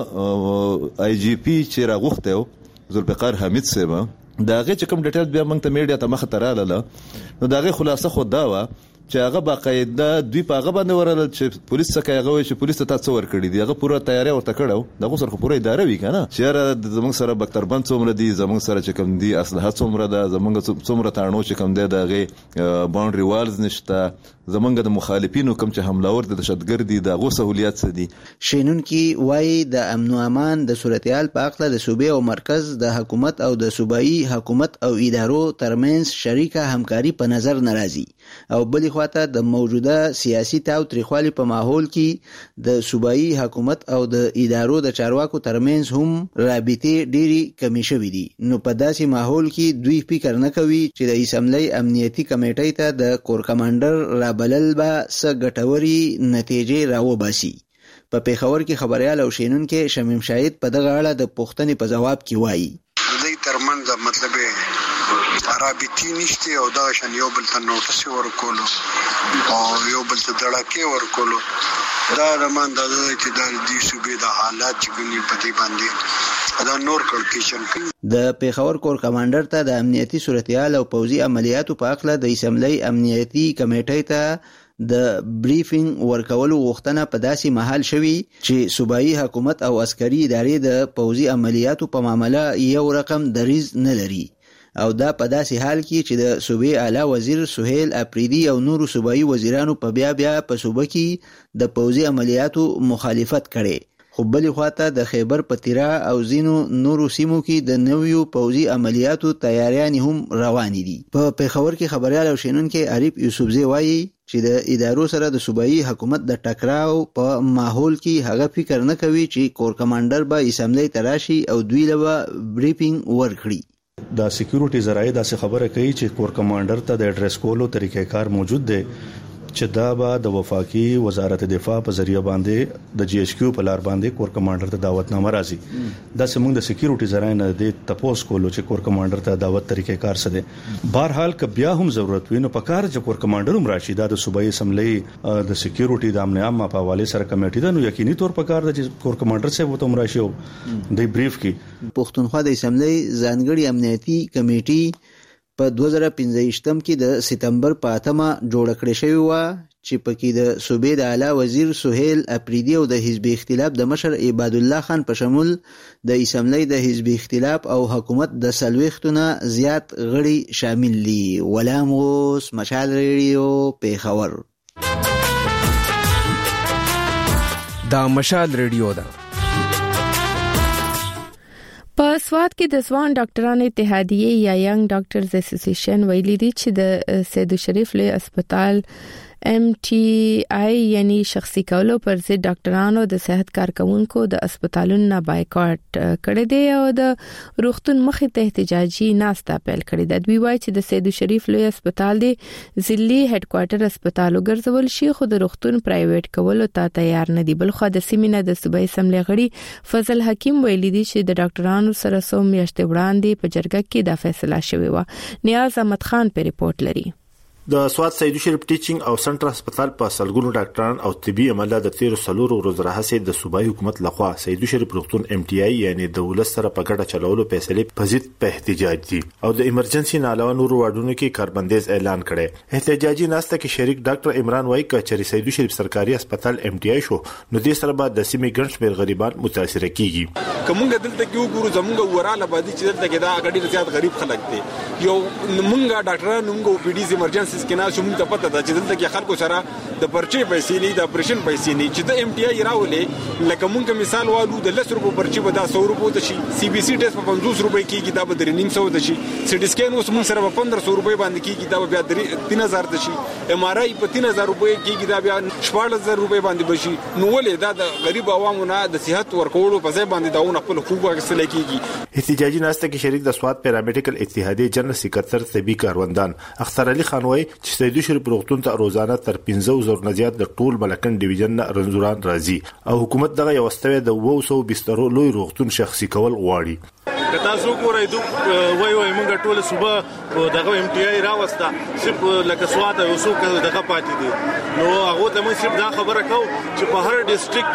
کم آی جی پی چې راغوښته ذوالفقار حمید صاحب داغه چې کوم ډیټیل بیا موږ ته میډیا ته مخ ته رااله نو داغه خلاصه خو دا و چې هغه باقاعده دوی په هغه باندې ورل چې پولیس څخه هغه وي چې پولیس ته تاسو ور کړی دی، هغه پوره تیاری ورته کړو، دغه سره پوره اداره وی کنه چې زموږ سره بکتربند څومره دي، زموږ سره چې کوم دي اسلحه څومره ده، زموږ څومره تانو چې کوم دی دغه باونډري والز نشته، زمونږ د مخالفینو کوم چې حملاور د دهشتګرد دي دغه سہولیات څه دي. شینونکي وایي د امن او امان د صورتحال په اړه د صوبې او مرکز د حکومت او د صوبایي حکومت او ادارو ترمنځ شریکه همکاري په نظر ناراضي او بلې خواته د موجوده سیاسي تاوتریخوالي په ماحول کې د صوبایي حکومت او د ادارو د چارواکو ترمنځ هم رابطې ډېری کمی شوې دي. نو په داسې ماحول کې دوی فکر نه کوي چې د اسمبلی امنیتي کمیټې ته د کور کمانډر بلل با څه ګټوري نتیجې راوباسي. په پیښور کې خبريال او شینونکي شمیم شاهد په دغه اړه د پوښتنې په جواب کې وایي دوی ترمنځ مطلب رابطې نشته او دا شان یو بل ته نوټس ورکولو او یو بل ته دړکې ورکولو دا رمان د دې چې د دې صوبې د حالات چې ګنې پتی باندې دا نور کړکېشن کوي. د پیښور کور کمانډر ته د امنیتي صورتحال او پوځي عملیاتو په اړه د اسمبلی امنیتي کمیټې ته د بریفینګ ورکولو غوښتنه په داسې مهال شوی چې صوبایي حکومت او عسکري ادارې د پوځي عملیاتو په معاملې یو رقم دریځ نه لري او دا په داسې حال کې چې د صوبې اعلی وزیر سهیل اپریدي او نورو صوبایي وزیرانو په بیا په صوبه کې د پوځي عملیاتو مخالفت کړي. خو بلې خواته د خیبر پتیرا او ځینو نورو سیمو کې د نویو پوځي عملیاتو تیاریانې هم روانې دي. په پیښور کې خبريال او شنونکي عارف یوسفزی وایي چې د ادارو سره د صوبایي حکومت د ټکراو په ماحول کې هغه فکر نه کوي چې کور کمانډر به اسمبلی تراشي او دوی له بریفینګ ورکړي. دا سکیورټي ذرایع دا څه خبره کوي چې کور کمانډر ته د اډریس کولو طریقې کار موجود دی چې دا به د وفاقي وزارت دفاع په ذریعہ باندې د جی ایچ کیو په لار باندې کور کمانډر ته دعوتنامه راځي. دا سمون د سکیورټي ذرایع نه د تپوس کولو چې کور کمانډر ته دعوت طریقې کار څه دي. بهرحال ک بیا هم ضرورت وي نو په کار چې کور کمانډر هم راشي دا د صوبایي اسمبلی د سکیورټي د امن عامه په حواله سره کمیټه ده نو یقیني تور په کار د کور کمانډر صاحب ته هم راشي او د بریف کې پښتونخوا د اسمبلی ځانګړي امنیتي کمیټه په 2015 کې د سپتمبر په 8مه جوړ کړې شوې و چې پکې د صوبې د اعلی وزیر سهیل اپریدي او د حزب اختلاف د مشر عباد الله خان په شمول د اسمبلی د حزب اختلاف او حکومت د 40 نه زیات غړي شامل دي. غلام غوث، مشال ریډیو، پیښور. دا مشال ریډیو ده. په سواد کې د ځوان ډاکټرانو اتحادیه یا ینګ ډاکټرز اسوسییشن ویلي دي چې د سید شریف لوی هسپتال MTI یعنی شخصي کولو پر ضد ډاکټرانو د صحت کارکونکو د هسپتالونو بایکاټ کړی دی او د روغتون مخې ته احتجاجي ناسته پیل کړې ده. دوی وایي چې د سید شریف لوی هسپتال دی ضلعي هډ کوارټر هسپتال وګرځول شي خو د روغتون پرایویټ کولو ته تیار نه دي. بلخو د سیمینه د صوبایي اسمبلی غړي فضل حکیم ویلي دي چې د ډاکټرانو سره سو میاشتې وړاندې په جرګه کې دا فیصله شوې و. نیاز احمد خان په ریپورت لري. د سواد سید شریف ټیچینګ او سنټر هسپتال په سلګونو ډاکټران او طبي عمله د 13 ورځې راهسه د صوبایي حکومت لخوا سید شریف روغتون MTI یعنی د ولس سره په ګډه چلولو فیصله په ضد په احتجاج دي او د ایمرجنسي نه علاوه نور واردونو کې کاربندیز اعلان کړي. احتجاجي ناسته کې شریک ډاکټر عمران وایي چې سید شریف سرکاري هسپتال MTI شو نو د سره بعد د سیمې ګڼ شمېر غریبان متاثر کیږي. کومګه دلته کې وګورو زموږ وراله باندې چې دلته کې دا غړي زیات غریب خلک دي یو موږ ډاکټرانو موږ پی ډي ایمرجنسي کې نه شوم ته پته ده چې دلته کې خلکو سره د پرچې پیسې نه د اپریشن پیسې نه چې د MTI راولې لکه مونږ مثال والو د 10 روپو پرچې به دا 100 روپو ته شي CBC ټیسټ په 50 روپۍ کېږي دا به 350 ته شي سټي سکین اوس مونږ سره په 1500 روپۍ باندې کېږي دا بیا 3000 ته شي MRI په 3000 روپۍ کېږي دا بیا 14000 روپۍ باندې بشي نو ولې دا د غریب عوامو نه د صحت ورکوړو په ځای باندې داونه خپل حقوق اخیستل کېږي. احتجاجي ناسته کې شریک د سواد پیرامیډیکل اتحادیه جنرال سکرټر طبي کاروندان اختر علي خان وایي چې سید شریف روغتون ته روزانه تر 15,000 نه زیات د ټول ملکن ډیویژن نه رنځوران راځي او حکومت دغه یو واستوي د 200 بسترو لوی روغتون شخصي کول غواړي. که تاسو ګورئ وای موږ ټول صبح دغه MTI راوسته صرف لکه سواد یو څو دغه پاتې دي نو هغه ته موږ صرف دا خبره کوو چې په هر ډیسټریکټ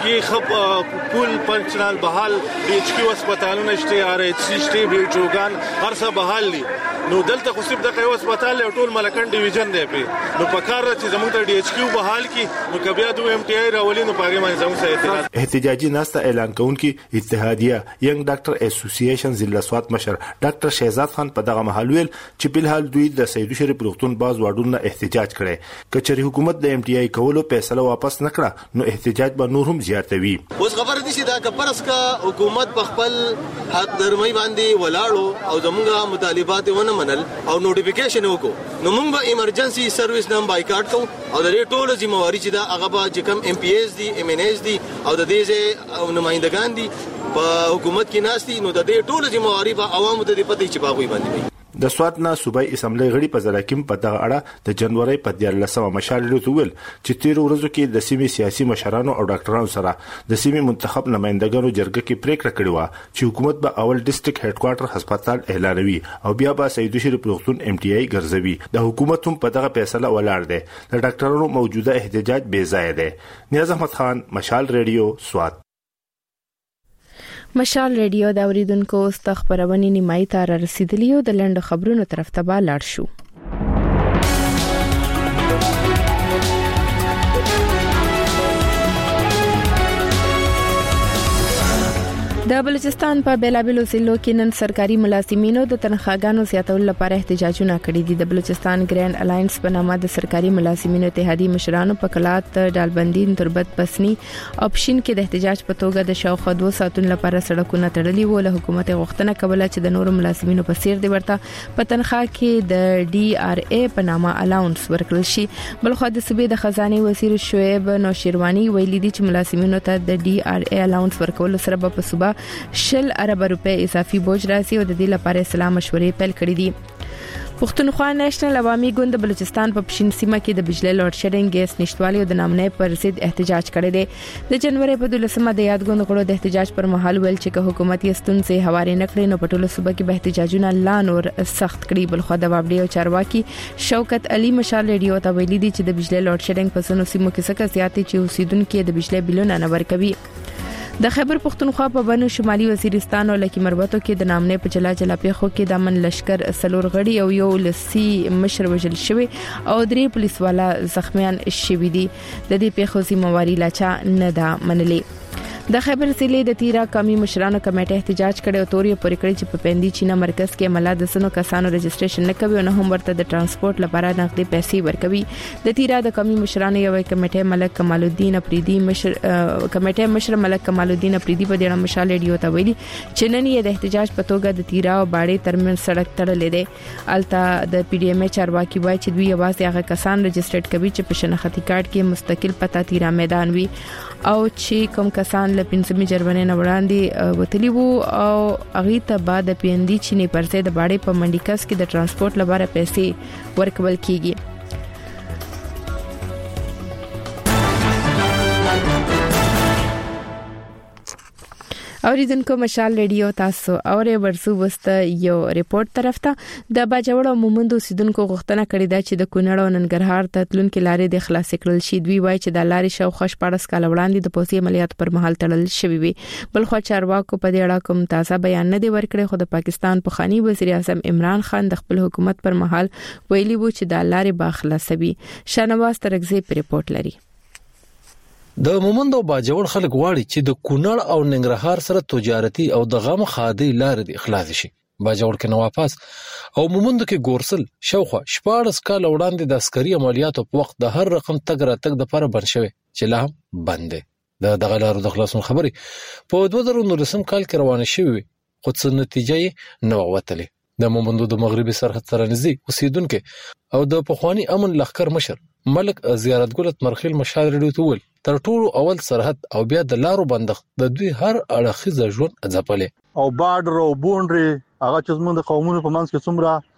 کې پول پنچنال بحال DHQ هسپتالونه شته RH شته بیچوغان هر څه بحال دي نو دلته خو صرف دغه هسپتال ټول ملکن ډیویژن دی په نو په کار چې زموږ ته DHQ بحال کی نو کبیا د MTI راولي نو پاره باندې زموږ سره اعتراض. احتجاجي ناسته اعلان کوونکی اتحادیه ینګ ډاکټر اسوسییشن ضلع سواد مشر ډاکټر شهزاد خان په دغه محل ویل چې په الحال دوی د سید شریف روغتون باز واردونه احتجاج کړي کچري حکومت د MTI کولو فیصله واپس نکړه نو احتجاج به نور هم زیاتوي. اوس خبر دي چې دا کپرس کا حکومت په خپل حق درمۍ باندې ولاړو او زموږه مطالبات ونه منل او نوټیفیکیشن وکړو نو موږ به ایمرجنسي سرویس نام بایکاټ کوو او د ټولو ذمہواری چې دا هغه به چې کم MPS دي MNS دي او د دې نمائندگان دي په حکومت کې ناشتي نو د دې ټولو ذمہواری به عوامو ته پته چې باغوي باندې د سواد نه صوبایي اسمبلی غړي په ځلکیم په دغه اړه د جنوري په 14 مشال لوتول چې 13 ورځو کې د سیمې سیاسي مشرانو او ډاکټرانو سره د سیمې منتخب نمائندګانو جرګه کې پریکړه کړې و چې حکومت به اول ډیسټریکټ هډ کوارټر هسپتال اعلانوي او بیا به سید شریف روغتون MTI ګرځوي. د حکومت هم په دغه فیصله ولاړ دی. د ډاکټرانو موجوده احتجاج بے ځای دی. نیاز احمد خان، مشال ریډیو، سواد. مشال ریډیو د اوریدونکو استخبارونې نیمای ته رسیدلی او د لنډ خبرونو طرف ته لاړ شو. د بلوچستان په بیلابلو ضلعو کې نن سرکاري ملازمینو د تنخواګانو زیاتولو لپاره احتجاجونه کړي دي. د بلوچستان ګرینډ الاینس په نامه د سرکاري ملازمینو اتحادیې مشرانو په کلات ډالبندین تربت پسنی اپشن کې د احتجاج په توګه د شاوخوا 2 ساعتونو لپاره سړکونه تړلي وو. له حکومت غوښتنه کوله چې د نورو ملازمینو په څیر دی ورته په تنخوا کې د ډي آر ای په نامه الاونس ورکړل شي. بلخو د صوبې د خزانه وزیر شعیب نوشیروانی ویلي دي چې ملازمینو ته د ډي آر ای الاونس ورکول سره په صوبه 10 ارب روپے اضافي بوج راځي او د دې لپاره اسلام مشورې پیل کړې دي. پښتونخوا نېشنل عوامي ګوند بلوچستان په پښین سیمه کې د بجلی لوډ شیډینګ ګیس نشټوالي او د نامنې پر ضد احتجاج کړی دی. د جنوري په 12مه د یاد ګوند غړو د احتجاج پر مهال ویل چې حکومت یې ستونزې هوارې نکړي نو په ټولو صوبه کې به احتجاجونه لا نور سخت کړي. بلخو د وابډي او چارواکي شوکت علي مشال ریډیو ته ویلي دي چې د بجلی لوډ شیډینګ په سنو سیمو کې څخه زیاتې چې اوسیدونکو د بجلی بلونه نه ورکوي. د خیبر پختونخوا په بنو شمالي وزیرستان او لکی مربوطو کې د نامنې په جلا پیښو کې د امن لشکر سلور غړي او یو لسی مشر وژل شوی او 3 پولیس والا زخمیان شوی دي. د دې پیښو ذمہواری لاچا نه ده منلې. د خیبر ضلع د تیرا قومي مشرانو کمیټه احتجاج کړي او توري پورې کړی چې په پندي چینا مرکز کې عمله د سنو کسانو رجسټریشن نه کوي او نه هم ورته د ترانسپورت لپاره نقدي پیسې ورکوي. د تیرا د قومي مشرانو یو کمیټه ملک کمال الدین افریدي مشر ملک کمال الدین افریدي په ډیره مشال ریډیو ته ویلي چې نن یې د احتجاج په توګه د تیرا او باړې ترمن سړک تړلې ده. الته د پی ډی ایم چارواکي وایي چې دوی یوازې هغه کسان رجسټریټ کوي چې په شناختی کارت کې مستقل پتا تیرا میدان وي او چې کوم کسان له 500 جرمنه نه وړاندې وتلی وو او اغه ته بعد پی ان ډي چینی پرځې د باړې په منډیکس کې د ترانسپورت لپاره پیسې ورکول کیږي. اوریدونکو مشال ریډیو تاسو اورې ورسو وست یو ریپورت طرف ته د باجوړ او مومندو سیدونکو غوښتنه کړې ده چې د کونړ او ننګرهار ته تلونکو لارې د خلاص کړل شي. دوی وایي چې د لارې شاوخوا 14 کال وړاندې د پوسي عملیات پر مهال تړل شوی وي. بلخو چارواکو په دې اړه کوم تازه بیان نه دی ورکړی خو د پاکستان پخوانی وزیر اعظم عمران خان د خپل حکومت پر مهال ویلي وو چې د لارې با خلاصوي. شانواز ترغزي په ریپورت لري. د مومند او باجوړ خلک غواړي چې د کونړ او ننګرهار سره تجارتي او د غم خادي لارې د اخلاص شي. باجوړ کې نواپاس او مومند کې ګورسل شاوخوا 14 کال وړاندې د عسکري عملیاتو په وخت د هر رقم تګ راتګ د لپاره بند شوی چې لا هم بند دی. دغه لارو د خلاصون خبرې په 2019 کال کې روانه شوې خو څه نتیجه یې نه ووتلې. د مومندو د مغربي سرحد سره نږدې اوسیدونکو او د پخوانی امن لخر مشر ملک زیارت ګل مرخیل مشال ریډیو ته ول تر ټولو اول سرحد او بیا د لارو بندښت د دوی هر اړخیزه ژوند ځپلې او بارډر او بونډري هغه چې زموږ د قومونو په منځ کې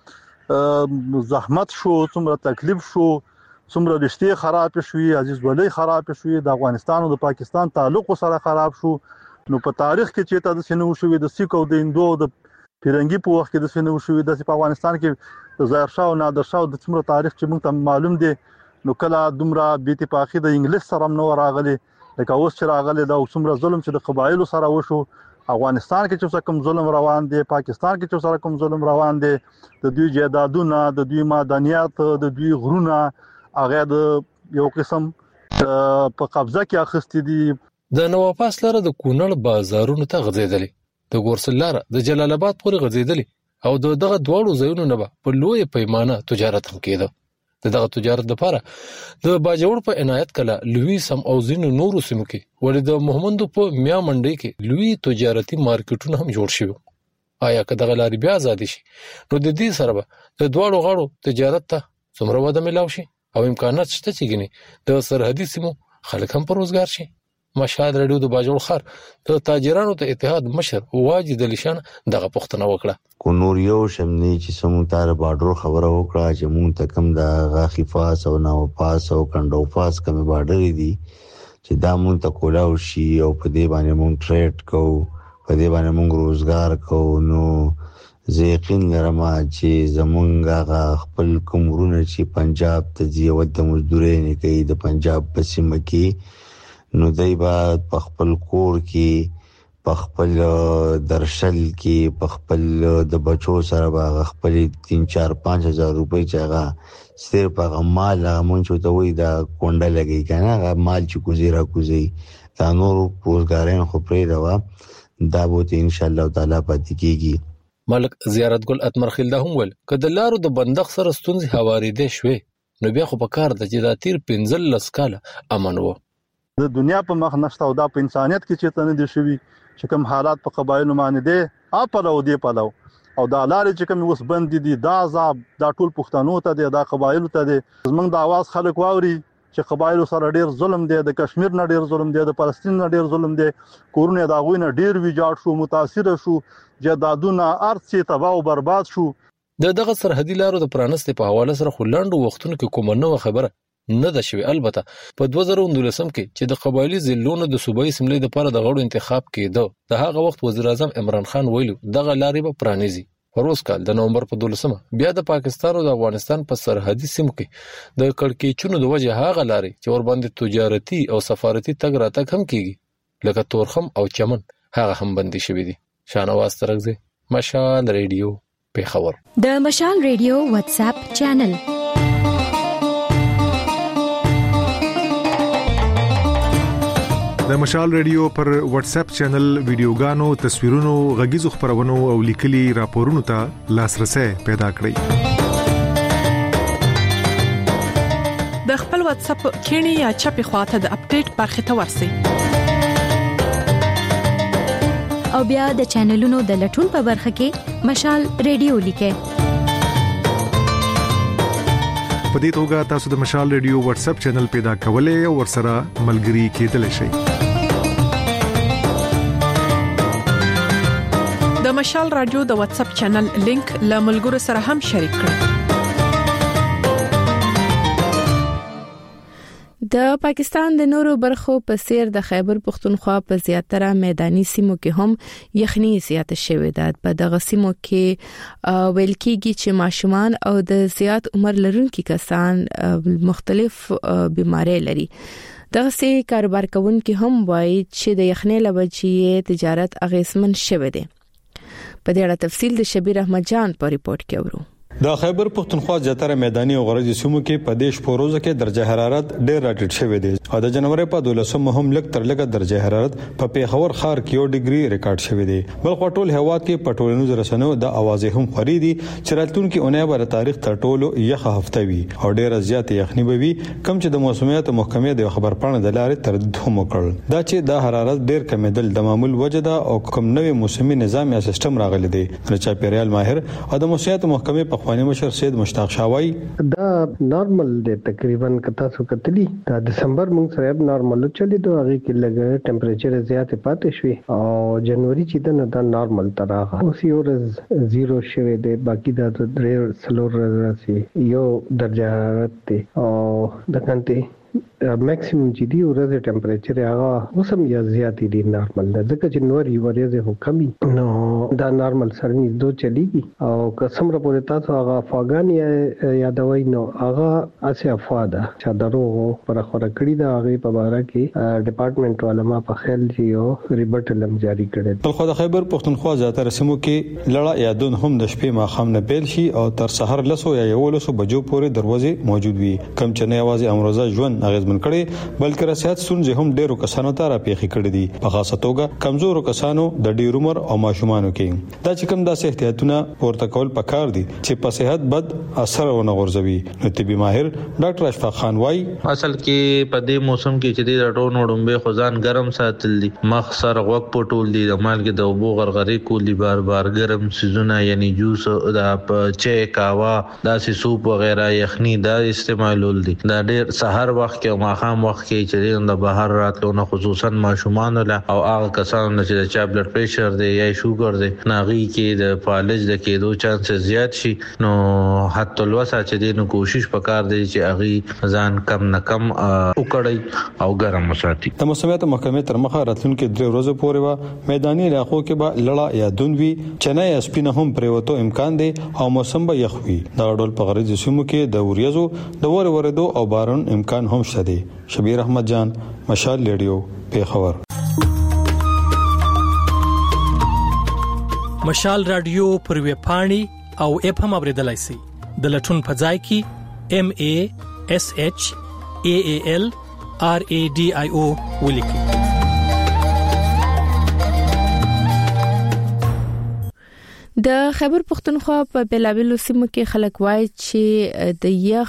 څومره زحمت شو څومره تکلیف شو څومره رشتې خراب شوې عزیز ولی خراب شوې د افغانستان او د پاکستان تعلق سره خراب شو. نو په تاریخ کې چې تاسو سينو شوې د سیکو د هندو د پیرنګي په وخت کې د سينو شوې د په افغانستان کې د ظاهر شاه او نادر شاه د څومره تاریخ چې موږ ته معلوم دی. نو کله دومره بیت پاخي د انګلیس سره نو راغلي لکه اوس چې راغلي دا څومره ظلم چې د قبایلو سره وشو. افغانستان کې چې کوم ظلم روان دي پاکستان کې چې کوم ظلم روان دي د دوی جیدادونه د دوی معدنیات د دوی غرونه هغه د یو قسم په قبضه کې اخستې دي. د نواپاس لاره د کونړ بازارونو ته غځېدلې د ګورسل لاره د جلال آباد پورې غځېدلې او دغه دواړو ځایونو نه په لوی پیمانه تجارت هم کېده. دغه تجارت لپاره د باجوړ په عنایت کله لوی سم او زینو نورو سیمو کې ولې د محمدو په میا منډي کې لوی تجارتي مارکیټونه هم جوړ شوي. آیا که دغه لارې بیا آزاد شي نو د دې سره به د دواړو غاړو تجارت ته څومره وده ملاو شي او امکانات شته چې ګني د سرحدي سیمو خلک هم پر روزګار شي. مشهد ریډیو د باجوړ خار د تاجرانو ته اتحاد مشر واجد علیشان دغه پوښتنه وکړه. کو نور یو شمنی چې سمو تار بارډر خبره وکړه چې مونږ ته کم د غاخفاس او ناوپاس او کندوپاس کوم بارډر دي چې دا مونږ ته کولاو شي او په دې باندې مونږ ټریډ کوو په دې باندې مونږ روزګار کوو. نو زه یقین لرم چې زمونږ خپل کومرونه چې پنجاب ته ځي او د مزدوري نه کوي د پنجاب په سیمه کې نو دای با په خپل کور کې په خپل درشل کې په خپل د بچو سره به خپل 3-4-5,000 روپۍ چې هغه صرف هغه مال هغه مونږ ته وایي دا کونډه لګي کنه هغه مال چې کوزي را کوزي دا نور پوزګارین خو پرې دا دا به ان شاء الله تعالی پاتې کیږي. ملک زیارت ګل اتمرخیل دا هم ول کله لارو د بندق سره ستونزې هوارېده شوې نو بیا خو په کار د چې دا تیر 15 کاله امن وو. د دنیا په مخ نشته او دا په انسانيت کې چې تنه دي شوی چې کوم حالات په قبایلو باندې دي اپلو دی پلو او دا لارې چې کوم اوس بند دي دا عذاب دا ټول پښتنو ته دي دا قبایلو ته دي. زمونږ د आवाज خلک واوري چې قبایلو سره ډیر ظلم دی د کشمیر نه ډیر ظلم دی د فلسطین نه ډیر ظلم دی کورونه دا غوینه ډیر ویجاړ شو متاثر شو جدادونه ارث تباہ او برباد شو. دغه سرحدي لارو د پرانستې په حواله سره خلاندو وختونو کې کومه نو خبره نه ده شوی. البته په 2019 کې چې د قبایلی ضلعونو د صوبایي اسمبلی لپاره د غړو انتخاب کېده د هغه وخت وزیر اعظم عمران خان ویلو دغه لارې به پرانیزي. پروس کال د نومبر په 12 بیا د پاکستان او د افغانستان په سرحدي سیمو کې د کړکېچونو د وجه هغه لارې چې ور باندې تجارتي او سفارتي تګ راتګ هم کیږي لکه تورخم او چمن هغه هم بندي شوی دي. شانواز ترغزي مشال ریډیو پیښور. د مشال ریډیو واتس اپ چینل د مشال ریډیو پر واتس اپ چینل ویډیوګانو تصویرونو غږیزو خبرونو او لیکلي راپورونو ته لاسرسي پیدا کړئ. د خپل واتس اپ کینی یا چپی خواته د اپډیټ برخه ته ورسئ او بیا د چینلونو د لټون په برخه کې مشال ریډیو لیکئ. په دې توګه تاسو د مشال ریډیو واتس اپ چینل پیدا کولای او ورسره ملګري کېدلی شئ. د مشال رادیو د واتس اپ چینل لینک له ملګرو سره هم شریک کړئ. د پاکستان د نورو برخو په څیر د خیبر پختونخوا په زیاتره میداني سیمو کې هم یخني زیاته شوې ده. په دغه سیمو کې ویل کېږي چې ماشومان او د زیات عمر لرونکي کسان مختلف بیماری لري. دغه سي کاروبار کوونکي هم وایي چې د یخنۍ لوجې تجارت اغیزمن شوه دي. په دې اړه تفصیل د شبیر احمد جان په ریپورت کې ورو. د خیبر پختونخوا زیاتره میداني او غرجي سیمو کې په دیش پروزه کې درجه حرارت ډېر راټیټ شوی دی او د جنوري په 12 هم لږ تر لږه درجه حرارت په پیښور ښار کې 1 ډیګري ریکارډ شوی دی. بل خټول هوا کې په ټولنیزو رسنیو د اوازې هم خوري دي چې راتلونکي اونۍ بر تاریخ تر ټولو یخه هفته وي او ډېر زیات یخني به وي کم چې د موسمیات محکمې د خبر پاڼه د لارې تردید هم وکړ دا چې د حرارت ډېر کمیدل د معمول وجه ده او کوم نوې موسمي نظام یا سیستم راغلی دی. چاپیریال ماهر او د موسمیات محکمې په خواني مشر سید مشتاق شاوای دا نارمل دی تقریبا کتا سو کتلی دا دسمبر مونږ سره نارمل چلی دوه هغه کې لګ ټمپریچر زیات پاتې شوی او جنوري چې دا نارمل تراغه اوس یو ورځ 0 شوی دی باقی دا درې سلور راځي یو درجه حرارت دی او د کنټي میکسیمم چې دی ورځ ټمپریچر هغه اوسم یا زیات دی نارمل ده ځکه چې نور یو ورځ هو کمی نو دا نارمل سرنی دو چلیږي او قسم را پورې تاسو هغه افغان یا دوی نو هغه اسه افاده چې درو پر خوره کړی دا هغه په اړه کې ډپارټمنټ علما په خیال یو ریبټ لم جاری کړي. بل خو د خیبر پختونخوا زیاتره سیمو کې لړا یادون هم د شپې ماخام نه پیل شي او تر سحر لسو یا یولسو بجو پورې دروازې موجود وي کم چې نه یوازې امروزه ژوند اغیزمن کړي بلکې رسیات ستونزې هم ډېرو کسانو ته راپېښې کړې دي په خاصه توګه کمزورو کسانو د ډېر عمر او ماشومانو کې دا چې کوم داسې احتیاطونه پورته کول پکار دي چې په صحت بد اثر ونه غورځوي. نو طبي ماهر ډاکټر اشفاق خان وای اصل کې په دې موسم کې چې د ټونو ډومبه خزان ګرم ساتل دي مخ سره وق پټول دي د مال کې د اوبو غرغري کولی بار بار ګرم سيزونه یعنی جوس د چای قهوه داسې سوپ وغیرہ یخني دا استعمالول دي دا ډېر سحر وخت کې ماخام وخت کې چې د بهر راتلو نه خصوصا ماشومان له او هغه کسانو چې د چا بلډ پریشر دی یا شوګر دی ناغي کې د فالج د کېدو چانس زیات شي نو حتی الوسع چې دینو کوشش وکړ دی چې اغي ځان کم نه کم وکړي او ګرم وساتي. د موسمیات محکمې تر مخه راتلونکي 3 ورځې پورې وا میداني علاقو کې به لړا یا دونوي چنای اسپینه هم پریوتو امکان دی او موسم به یخوي دا ډول په غریزو سیمو کې د وریځو د وردو او باران امکان هم شته دی. شبیر احمد جان مشال ریډیو پیښور. مشال رادیو پر ویب پاڼې او اپ هم اوریدلای شئ د لټون په ځای کې MASHAALRADIO ولیکئ. د خیبر پختونخوا په بلابلو سیمو کې خلک وایي چې د یخ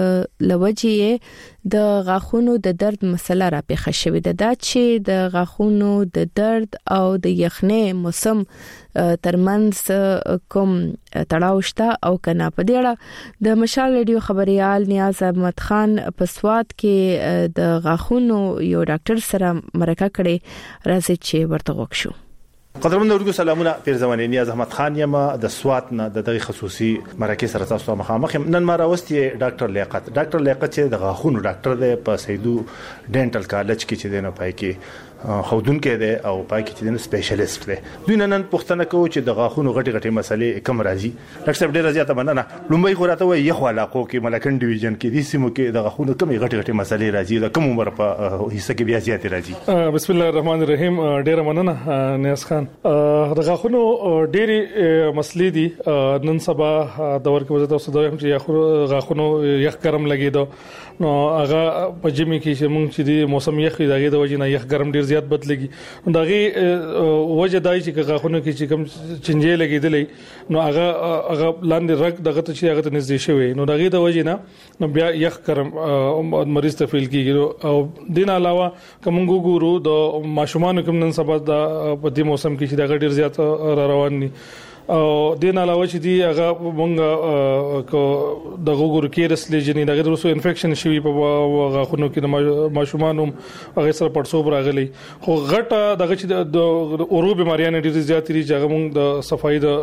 لوجې د غاښونو د درد مسله را پیښه شوې ده. دا چې د غاښونو د درد او د یخنۍ موسم ترمنځ کوم تړاو شته او کنه. په دې اړه د مشال رادیو خبريال نیاز احمد خان په سوات کې د غاښونو یو ډاکټر سره مرکه کړې، راځي چې ورته وښیو. قدرمن اورګو سلامونه. پیر زمانه نیاز احمد خان یم د سوات نه د دغه خصوصي مرکز سره تاسو مخامخ. نن ما راوستي ډاکټر لیاقت چې د غاښونو ډاکټر دی په سیدو ډینټل کالج کې چې دنه پای کې خودون کې دی او پای کې چې دنه سپیشلیست دی. دوی نن پښتنه کوي چې د غاښونو غټي مسلې کم راځي. ډاکټر صاحب ډیر زیاته مننه. لومبي خو راته وي یخ علاقو کې ملکن ډیویژن کې د سیمو کې د غاښونو کم غټي مسلې راځي. د کوم عمر په حصہ کې بیا زیاتې راځي. بسم الله الرحمن الرحیم. ډیر مننه نیاز خان. د غاښونو ډېری مسلې دي نن سبا د ورکو وزته اوس د هم چې غاښونو یخ ګرم لګیدو نو هغه په جمی کې چې مونږ چې د موسم یخ دغه د وجې نه یخ ګرم ډیر زیات بدلږي. دغه وجه دای چې غاښونو کې چې کم چنجې لګیدلې نو هغه لاندې رګ دغه ته چې هغه ته نږدې شوی نو دغه د وجې نه نو بیا یخ ګرم مریض ته فیل کیږي. او دین علاوه کوم ګورو د ماشومان کوم نن سبا د په دې موسم کې چې دغه ډیر زیات روان دي او دین علاوه چې دی هغه مونږ کو د غوګور کیرس لجنې دغه روسو انفیکشن شوی په غاښونو کې د ماشومان هغه سره پړسوب راغلي. خو غټه دغه چې د اورو بیماریاں ډیر زیات دي چې هغه مونږ د صفائی د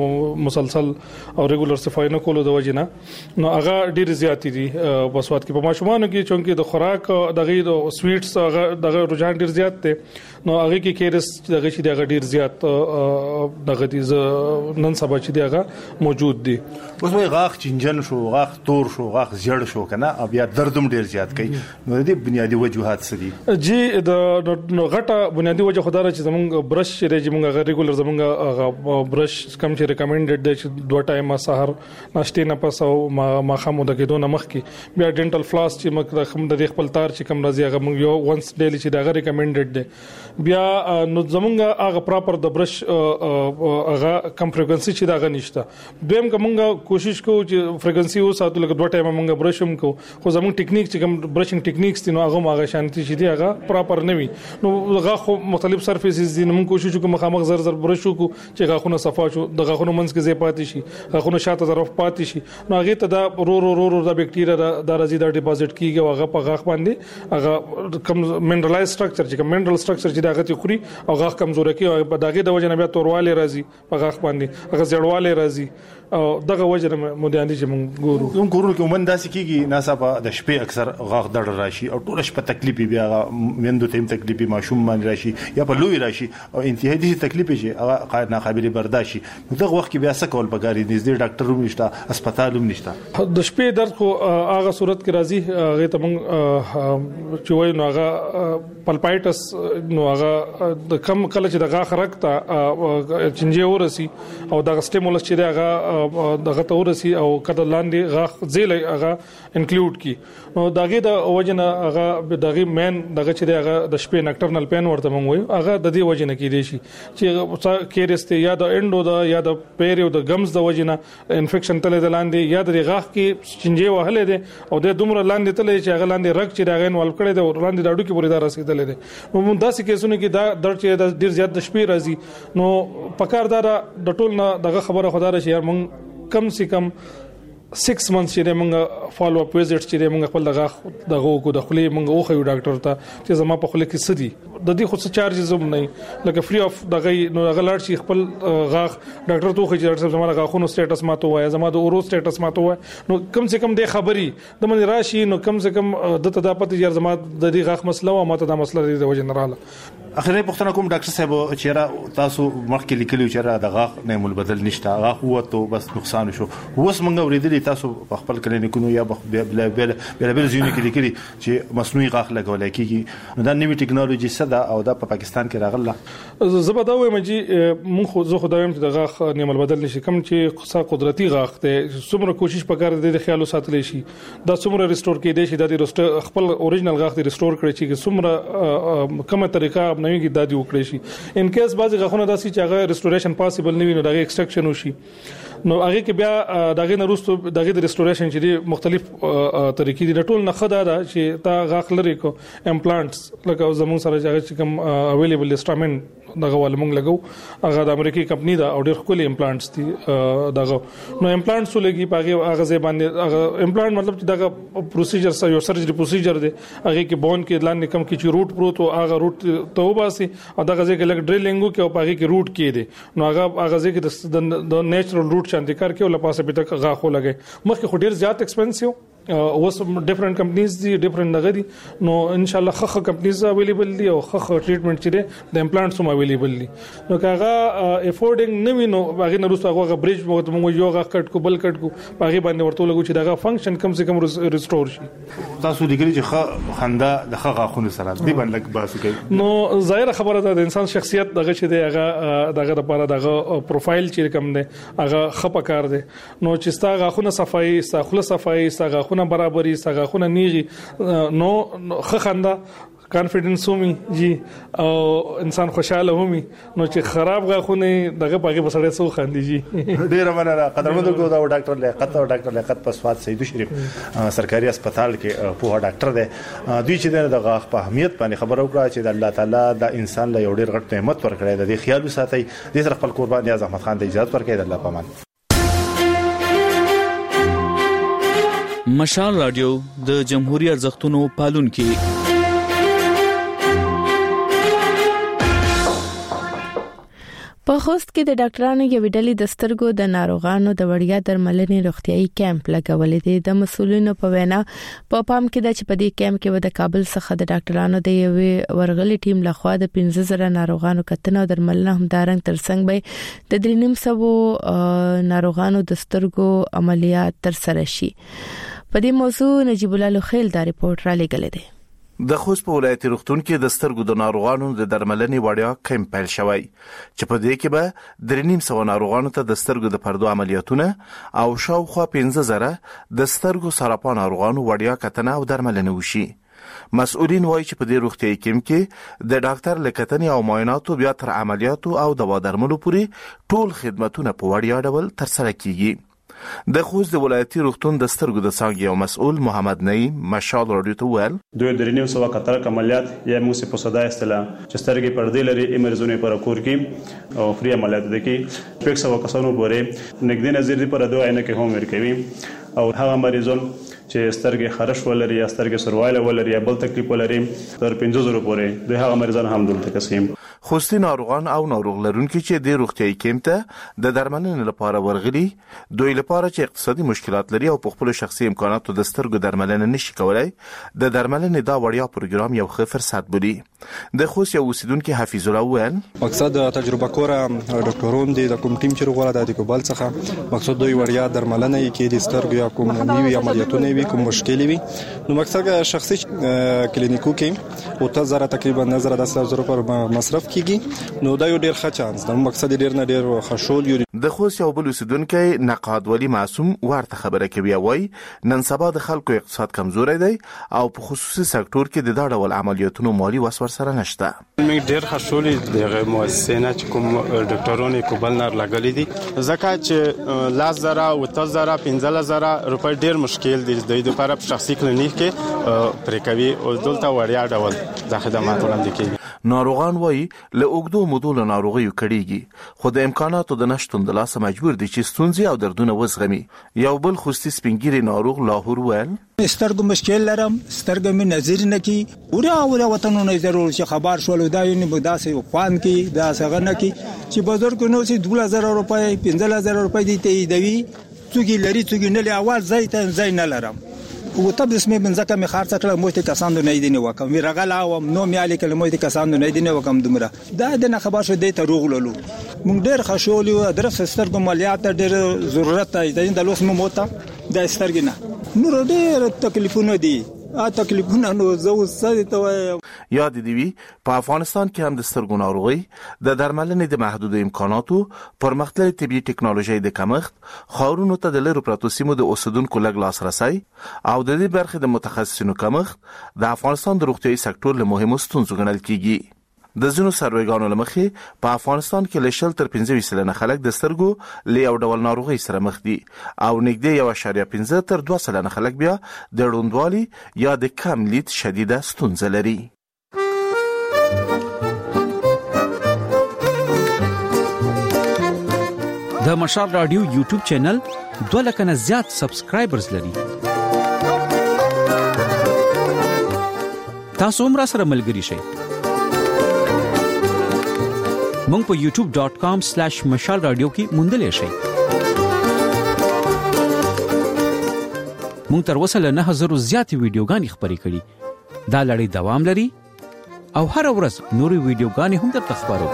مسلسل او ریګولر صفائی نه کولو د وجې نه نو هغه ډیر زیات دي په سواد کې. په ماشومانو کې چونکه د خوراک دغه د سویټس هغه دغه رجحان ډیر زیات دی نو هغه کې کیرس دغه چې دغه ډیر زیات دغه دي نن سبا چې دغه موجود دي. اوس وای غاښ چنجن شو، غاښ تور شو، غاښ زیړ شو کنه او بیا دردم ډیر زیات کوي. نو دې بنیادی وجوهات څه دي؟ جی د غټه بنیادی وجه خدای چې زمونږ برش چې موږ ریګولر زمونږ برش کم چې ریکمندډ دی چې 2 ټایم سحر ناشته نه پس او ما خامو د کېدو نه مخکې بیا ډینټل فلاس چې موږ د خپل تار چې کم راځي هغه موږ یو وانس ډیلی چې دغه ریکمندډ دی. بیا نو زمونږ هغه پراپر د برش هغه کم فریکوئنسي چې داغه نشته. دویم کومه کوشش کوو چې فریکوئنسي وساتو لکه 2 ټایم موږ برشم کو خو زموږ ټیکنیک چې کوم برشینګ ټیکنیکس دي نو هغه شانتي چې دی هغه پراپر نه وي. نو غاښ مختلف سرفیسز دي نو موږ کوشش کوو مخامخ زر برشو کو چې غاښونه صفا شو د غاښونو منځ کې ځای پاتې شي غاښونه شاته طرف پاتې شي نو هغه ته دا رو د باکټیریا د راځي د ډیپوزټ کیږي هغه په غاښ باندې هغه کم منرالایز سټرکچر چې کوم منرال سټرکچر چې دغه ته خوري او غاښ کمزوري کوي او دغه د وجه نه بیا تورواله راځي په غاښ باندې هغه زړواله راځي او دغه وجه مودیان دي چې موږ ګورو کې ومن داسې کیږي ناڅاپه د شپې اکثر غاښ درد راشي او ټول شپه تکلیف بیا مندو ته تکلیف ماشوم باندې راشي یا په لوی راشي او انتهایی دي تکلیف شي هغه ناقابل برداشت شي. دغه وخت کې بیا څه کول پکاري؟ نږدې ډاکټر هم نشته، هسپتال هم نشته. د شپې درد خو هغه صورت کې راځي هغه ته موږ چې وایو نو هغه پلپایټس نو هغه د کم کله چې د غاښ رکته چنجي ورسي او د سټیمولس چې هغه دغه تورسي او کله لاندې غاښ زیل هغه انکلود کی نو دغه د وجنه هغه دغه مین دغه چې هغه د شپې نکټرنل پین ورته مونږ وایو هغه د دې وجنه کې دي شي چې کیرسته یا د انډو د یا د پیریو د گمز د وجنه انفیکشن تل د لاندې یا د غاښ کې چنجي وهله دي او د دومره لاندې تل چې هغه لاندې رګ چې دغه انوالو کړي د لاندې د اډو کې پوری دا رسیدلې دي. نو موږ داسې کیسونه کې دا درد چې ډیر زیات د شپې راځي نو پکاردار د ټول نه دغه خبره خدای راشي موږ کم سي کم 6 months چې موږ فالو اپ ویزټ چې موږ خپل دغه کو د خولي موږ اوخه یو ډاکټر ته چې زما په خولي کې سدي د دې خو څه چارجز هم نه لکه فری اف دغه نو هغه لاړ شي خپل غاښ ډاکټر ته خو چې ډاکټر زما غاښونو سټیټس ماته وای زما د اورو سټیټس ماته وای نو کم سے کم د خبري د من راشي نو کم سے کم د تداپت یار زما د دې غاښ مسله او ماته دا مسله د وجه نه رااله. اخرنه پښتنه کوم ډاکټر صاحب چیرې تاسو مخکې لیکلو چې د غاښ نه مول بدل نشته غاښ وته بس نقصان شو اوس موږ ورېدلې تاسو خپل کلینیکونو یا بل زینو کې لیکلي چې مصنوعي غاښ لګول کېږي نو دا نوې ټکنالوژي څه د ده او د پاکستان کې راغله زبدا وایم چې مونږ زه خدایم چې د غاخ نیمل بدل نشي کوم چې خاصه قدرتي غاخ ته څومره کوشش وکړ د خیال ساتل شي دا څومره ریسټور کې دی شي د خپل اوریجنل غاخ ته ریسټور کړی چې څومره کومه طریقه اپنوي کې دادی وکړي شي ان کیس بعض غاخونه داسي چې هغه ریسټوریشن پاسبل نه وي نو دا ایکسټراکشن وشي نو هغه کې بیا دغه نروستو دغه د ریسټوریشن چې مختلف طریقې دي ټول نه خدا دا چې تا غاخ لري کو امپلانټس لکه زموږ سره چې کوم اویلیبل انسټرومنت دغه ول موږ لګو هغه د امریکای کمپنی دا او ډېر خولي امپلانټس دي دغه نو امپلانټس لګي پاګه هغه ځبان هغه امپلانټ مطلب چې دغه پروسیجر یو سرجری پروسیجر دی هغه کې بون کې لاندې کم کې چې روټ پروت او هغه روټ ته وباسي او دغه ځکه لګ ډریلینګو کې او پاګه کې روټ کې دي نو هغه ځکه د نیچرل روټ شانتي کار کې ول پاسه به تک غاخو لګي مخکې خډیر زیات ایکسپنسیو اوس ډیفرنٹ کمپنیز دي ډیفرنٹ نغدي نو ان شاء الله خخ کمپنیز اویلیبل دي او خخ ټریټمنټ چې دي د امپلانټس هم اویلیبل دي نو کاغه افورډینګ نه وینو باغې نه روسو هغه بریج وخت موږ یو غا کټ کو بل کټ کو باغې باندې ورته لګو چې دغه فنکشن کم سے کم ریسټور شي تاسو دګری چې خندا د خغه خونه سره دی باندې باسو کوي نو ظاهر خبره ده د انسان شخصیت دغه چې دی هغه دغه لپاره دغه پروفایل چې کوم دی هغه خپه کار دی نو چې ستا غاخونه صفای ستا خله صفای ستا غاخونه برابرۍ غاخونه نیغي نو خخنده کانفیډنس همي جی او انسان خوشاله همي نو چې خراب غاخونه دغه پاګه بسړې سو خاندي جی ډیر مننه قدرمنو کو دا ډاکټر لیاقت پسواد سید شریف سرکاري هسپتال کې په ډاکټر دی دوی چې د غاخ په اهمیت باندې خبرو کړه چې د الله تعالی د انسان له یو ډیر غټ نعمت ورکړی د خیال ساتي د سر خپل قربان نیاز احمد خان ته اجازه ورکړي د الله پامان مشال رادیو د جمهوریت ارزښتونو پالونکي په خوست کې د ډاکټرانو یو ډلې د سترګو د ناروغانو د وړیا درملنې روغتيایي کیمپ لګولې دي د مسولینو په وینا په پام کې د چپدي کیمپ کې د کابل څخه د ډاکټرانو د یو ورغلي ټیم لخوا د 15000 ناروغانو کتنه او درملنه هم دارنګ ترڅنګ به د 300 ناروغانو د سترګو عملیات تر سره شي په دې موضوع نجیب الله لوخیل دا ریپورت را لګل دی د خوست په ولایتي روغتون کې د سترګو د ناروغانو د درملنې وړیا کیمپ پیل شوی چې په دې کې به 300 ناروغانو ته د سترګو د پردو عملیاتونه او شاوخوا 15000 د سترګو سرطان ناروغانو وړیا کتنه او درملنه وشي مسؤلین وایي چې په دې روغتيایي کیمپ کې د ډاکټر لکتنې او معایناتو بیا تر عملیاتو او دوا درملو پورې ټول خدماتونه په وړیا ډول ترسره کیږي د خوست د ولایتي روغتون د سترګو د څانګې یو مسؤل محمد نعیم مشال رادیو ته ویل دوی د 300 کتر عملیات یا موږ په صدا استلا چې سترګې پردې لري ایمرزونه پر کور کې او فری عملیات دي کې 100 کسانو پورې نګدي نظر دي پر دوه عینه کې هم ورکوي او هغه مریضون چې سترګې خرش ولري یا سترګې سروایل ولري یا بل تکلیف ولري تر 500 پورې دوی هغه مریضان هم دلته قسم خوستي ناروغان او ناروغ لرونکي چې د روغتيایي کیمپ ته د درملنې لپاره ورغلي دوی لپاره چې اقتصادي مشکلات لري او په خپل شخصي امکاناتو د سترګو درملنه نشي کولای د درملنې دا وړیا پروګرام یو ښه فرصت بولي د خوست یو اوسیدونکو حفیظ الله ویل مقصد تجربه کور ډاکټرون دي د کوم ټیم چې وګوره د کوبل څخه مقصد دوی وړیا درملنه کې د سترګو یا کوم نیوي عملیاتونه وي کوم مشکل وي نو مقصد شخصي کلینیکو کې او ته زره تقریبا نظر د 10000 پر مصرف کیږي نو دا یو ډیر ښه چانس ده مقصد ډیر نه ډیر خشول یو د خوست یو بل اوسیدونکو نقاد ولی معصوم ورته خبره کوي وای نن سبا د خلکو اقتصاد کمزوري دی او په خصوصي سکتور کې د دا ډول عملیاتونو مالی وسور سره نشته موږ ډیر خشول دغه مؤسسه چې کوم ډاکټرونه کوبل نار لګلې دي ځکه چې 10000 او 10000 15000 روپۍ ډیر مشکل دي د لپاره په شخصي کلینیک کې پرکوي او دلته وړیا ډول د خدمات وړاندې کوي ناروغان وایي له اوږدو مودو له ناروغیو کړيږي خو د امکاناتو د نشټون د لاسه مجبور دي چې ستونزې او دردونه وزغمي یو بل خوستي سپینګيري ناروغ لاهور ویل سترګو مشکل لرم سترګو مې نظر نه کی وړا وطنونو ضرور چې خبر شول دا یو نه بداسه خوان کی دا څنګه نه کی چې بازار کو نو چې 2000 روپۍ 15000 روپۍ دي ته دی څوګي لري څوګي نه لري اول ځای نه لرم او طب اسمه بنځکه می خرڅ کړل مو ته کسان نه دی نه وکم وی رغلا او نو می علي کله مو ته کسان نه دی نه وکم دمره دا د خبر شو دی ته روغللو مونږ ډېر خوشاله یو درف سترګو مالیات ډېر ضرورت دی د لوس مو موته د سترګې نه نور ډېر تکلیفونه دي تکلیفونه نو زو سړی ته یاد دی وی په افغانستان کې هم د سترګو ناروغي د درملنې د محدود امکاناتو پرمختللي طبي ټکنالوژي د کمښت خاورونو ته د لرو پراتو سیمو د اوسیدونکو لږ لاسرسي او د دې برخې د متخصصینو کمښت د افغانستان د روغتیايي سکتور له مهمو ستونزو ګڼل کیږي. د ځینو سروېګانو لمخې په افغانستان کې له 0 تر 15% خلک د سترګو له یو ډول ناروغي سره مخ دي او نږدې 1.15 تر 2% خلک بیا د ړوندوالي یا د کم لید شدیده ستونزه لري. د مشال رادیو یوټیوب چینل 2 لک نه زیات سبسکرایبرز لري. تاسو هم را سره ملګری شئ. مونږ په youtube.com/مشال رادیو کې موندلې شئ. مونږ تر اوسه له 9000 زیاتې ویډیوګانې خپرې کړې. دا لړۍ دوام لري او هر ورځ نورې ویډیوګانې هم درته خپرو.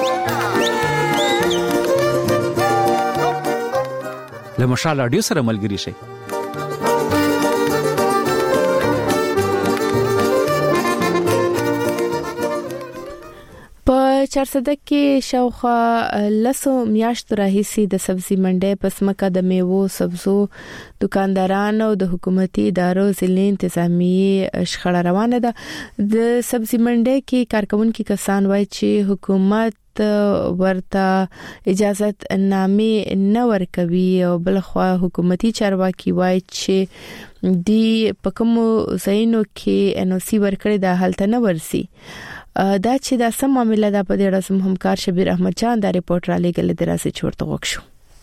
له مشال رادیو سره ملګری شئ. په چارسده کې شاوخوا لسو میاشتو راهیسې د سبزی منډي په سمکه د میوو سبزو دکاندارانو د حکومتي ادارو ځلې انتظامی شخړه روانه ده. د سبزی منډي کې کارکونکو کسان وایي چې حکومت ورته اجازه نامې نه ورکوي او بلخوا حکومتي چارواکي وایي چې دی په کوم ځایونو کې NOC ورکړي د حالت نه ورسي. دا چې دا سم معاملې ده په دې اړه همکار شبیر احمد جان دا ریپورت را لګل دراسه چورته وښو.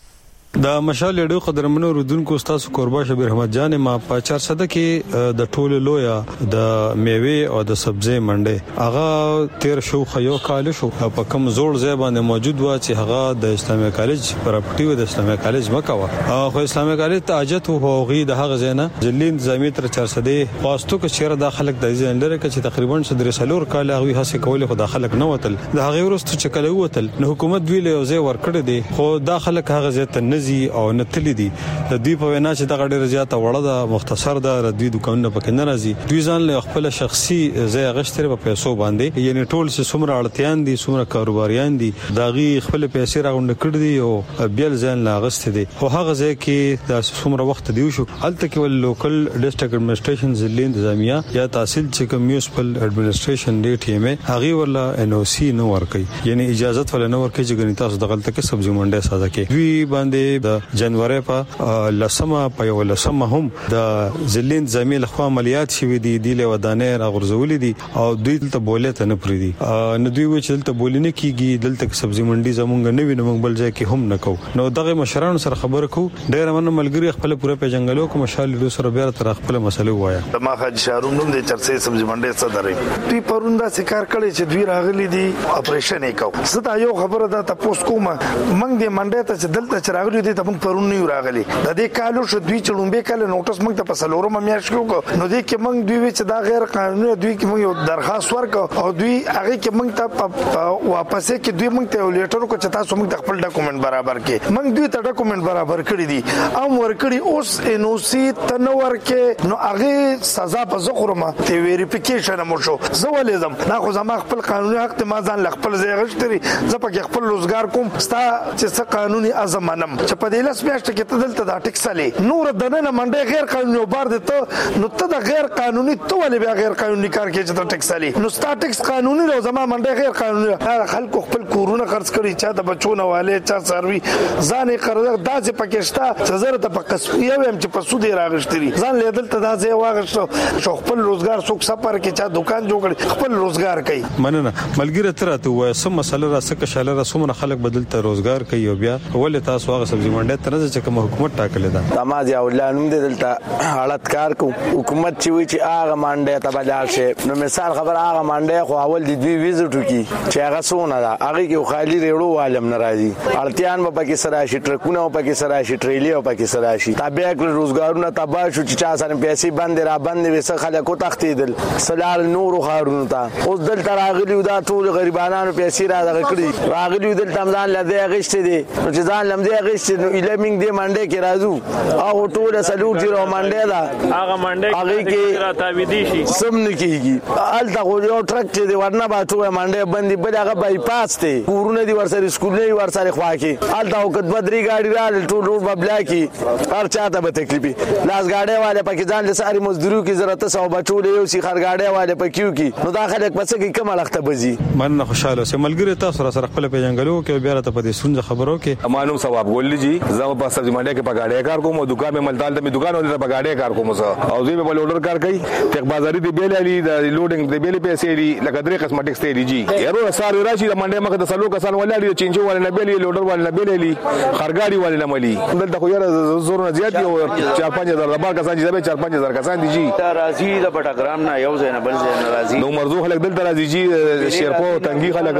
د مشال ریډیو قدرمنو رودونکو استاد قربا شبیر احمد جان ما په 400 کې د ټولو لویا د میوه او د سبزی منډي هغه 13 شو خيو کال شو په کوم زوړ ځای باندې موجود و چې هغه د اسلامي کالج پراپرټي و د اسلامي کالج مکوا خو اسلامي کالج تاجت او هغه د هغه ځای نه جلین زمي تر 400 واسطو کې چیرې داخلك د ځین لري چې تقریبا 3 کال هغه هڅه کولې خو داخلك نه وتل د هغه ورستو چې کله وتل نو حکومت ویلې او ځای ورکړي دي خو داخلك هغه ځای ته او نتلی دي د دوی په وینا چې دغه ډیره زیاته وړه ده مختصر ده د دوی دکانونه پکې نه راځي دوی ځان له خپل شخصي ځای غشتره په پیسو باندې یعنی ټول څومره اړتيان دي څومره کاروباریان دي داغي خپل پیسې راغونډ کړې دي او بیل ځان لا غست دي خو هغه ځای کې د څومره وخت دی شو الته کې ول لوکل ډیسټریکټ اډمنستریشن ځلې انتظامیه یا تحصیل چې کوم میونسپل اډمنستریشن دی ټیم هغه ولا NOC نو ورکي یعنی اجازه ول نه ورکي چې ګنې تاسو د غلطه کې سبزی منډه ساده کې دوی باندې د جنوري په لسمه په یو لسمه هم د ځلین زميل خو عملیات شوې دي له ودانې راغورځولې دي او دوی دلته بولې ته نه پری دي نو دوی و چې دلته بولې نه کیږي دلته سبزی منډي زمونږ نه وینم بل ځای کې هم نکو نو دغه مشرانو سره خبر کو ډېر من ملګری خپل پوره په جنگلو کې مشال له سره بیا تر خپل مسله وایا د ماخه شهرونو نوم د چرڅې سبزی منډي څه درې دوی پروندا سکار کړي چې دوی راغلي دي اپریشن وکاو زه یو خبره ده تاسو کومه منګ د منډي ته چې دلته چراغلي دي ته پرون نه راغلي د دې کالو شو دوی چړومبه کله نوټس موږ ته پسلورم میاش کو نو دې کې موږ دوی چې دا غیر قانوني دوی کې موږ یو درخواست ورکو او دوی هغه کې موږ ته واپس کې دوی موږ ته لیټر کو چې تاسو موږ خپل ډاکومېنټ برابر کې موږ دوی ته ډاکومېنټ برابر کړی دي ام ورکړي اوس NOC تنور کې نو هغه سزا په زخرمه ته ویریفیکیشن مو شو زه ولېدم نه خو زما خپل قانوني حق ته ما ځان خپل ځای غشتري زه په خپل روزګار کوم ستا چې څه قانوني ازمنم چې په دې لاس میاشت کې ته دلته دا ټیکسلې نور دنه منډه غیر قانوني بار دته نو ته د غیر قانوني تو ولې بیا غیر قانوني کار کې چې ته ټیکسلې نو ستا ټیکس قانوني لو زما منډه غیر قانوني خلکو خپل کورونه خرڅ کړي چا د بچونه والے چا سروي ځان یې قرض داسې پکېشتا چې زره ته په قسمیه ويم چې په سود راغشتري ځان لیدل ته داسې واغښتو شو خپل روزګار څوک سفر کې چا دکان جوړ کړي خپل روزګار کوي مننه ملګری تر ته وای سم مسله را سکه شاله را سمونه خلک بدلته روزګار کوي او بیا ولې تاسو هغه سبزی منډه تر چې کوم حکومت ټاکلې ده تماز یا الله نوم دې دلته حالت کار کو حکومت چې وی چې هغه منډه ته بلال شي نو مثال خبر هغه منډه خو اول د دوی ویزټ کی چې هغه سونه ده هغه کې خالی ریړو عالم ناراضي اړتيان په کې سره شي ټرکونه په کې سره شي ټریلی په کې سره شي تابع روزګارونه تبا شو چې چا سره پیسې باندې را باندې وسه خلکو تختیدل سلال نور خارونو ته اوس دلته راغلی دا ټول غریبانو پیسې را دغه کړی راغلی دلته ځان لده غشته دي چې ځان لمده غشته چې ایلمینګ دی منډه کې راځو هغه ټول سلوټ دی رو منډه دا هغه منډه کې را تابیدي شي سم نه کیږي الته خو یو ټرک چې دی ورنه باټو منډه باندې بل هغه بایپاس دی کورونه دی ورسره سکول نه ورسره خوا کې الته وخت بدري گاډي را ټول روډ ببلا کې هر چاته به تکلیفي لاس گاډي والے پکې ځان له ساري مزدورو کې ضرورت سو بچو له سی خر گاډي والے پکې کې نو داخله پس کې کوم لخته بزي من خوشاله سه ملګری تاسو سره خپل پیژنګلو کې بیا ته په دې سونځ خبرو کې مانو ثواب ګولې جی زما په سبزی منډه کې پګاډه کار کوم دکان مې ملتال ته دکان ولې پګاډه کار کوم او زه به لوډر کار کوي ټیک بازاري دی بیل علي د لوډینګ دی بیل پیسې لري لکه درې قسمه ټیکس دی جی یارو سار راشي د منډه مخه د سلو کسان ولې چینجو ولې نه بیل لوډر ولې نه بیل علي خرګاډي ولې نه ملي دلته خو یاره زور نه زیات دی 4-5000 د بار کسان چې زبې 4-5000 کسان دي جی راځي د پټګرام نه یو ځای نه بل ځای نه راځي نو مرزو خلک دلته راځي جی شیرپو تنګي خلک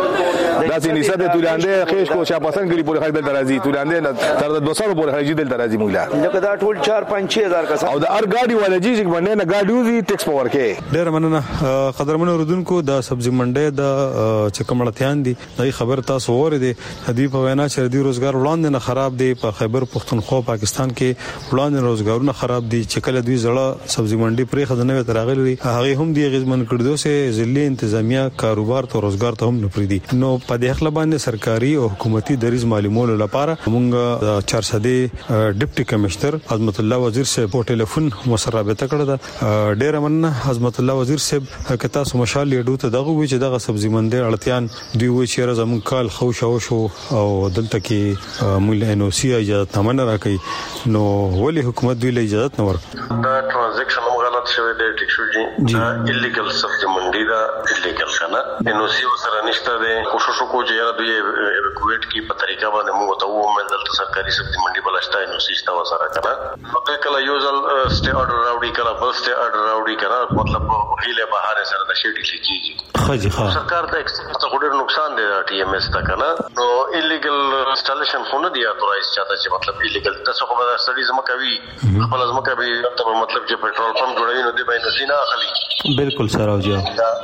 داسې نسبت تولاندې خېش کو شا پسند کړي پورې خلک دلته راځي تولاندې تر 200 پورې خلک دلته راځي موږ لکه دا ټول 4-5-6000 کسان او د ار ګاډي والا جی چې باندې نه ګاډي وزي ټیکس پاور کې ډېر مننه قدرمنو رودونکو د سبزی منډه د چکمړتيان دي دغه خبر تاسو ورته هدي په وینا چې د روزګار وړاندې نه خراب دي په خیبر پختونخوا پاکستان کې وړاندې روزګارونه خراب دي چې کله دوی زړه سبزی منډي پرې خدانه تراغلي هغه هم دی غزمن کړدو سه ضلع انتظامیه کاروبار ته روزګار ته هم نپریدي نو په دې خپل باندې سرکاري او حکومتي دریز معلومولو لپاره موږ 400 ډیپټي کمشنر عظمت الله وزیر صاحب په ټلیفون مسره رابطه کړه دا ډېر مننه عظمت الله وزیر صاحب کته سو مشال لیډو ته دغه وی چې دغه سبزی منډي اړتيان دوی و چې زمون کال خو شو او دلته کې موږ انو سی اجازه تمنه راکې نو ولې حکومت دوی له اجازه نه ورکړه دا ټرانزیکشن هم غلط شوی دی ټیک شو جی ایلیګل سبزی منډي دا ایلیګل کنه انو سی سره نشته دی کوشش وکړو چې یاره دوی ایویکویټ کی په طریقه باندې موږ ته ومه دلته سرکاري سبزی منډي بلشتای نو سیستا وسره کنه نو کله یو ځل سټي اورډر راوړي کله بل سټي اورډر راوړي کنه مطلب هیله بهاره سره د شیډي کیږي خاجي ها سرکار ته څه ډېر نقصان دی ټي ام اس ته کنه نو ایلیګل انسټالیشن خو نه دی اتورایز چاته چې مطلب ایلیګل تاسو خو به سټډیز مکوي خپل ځمکه به ته مطلب چې پېټرول پمپ جوړوي نو دی به نسینا اخلي بالکل سره او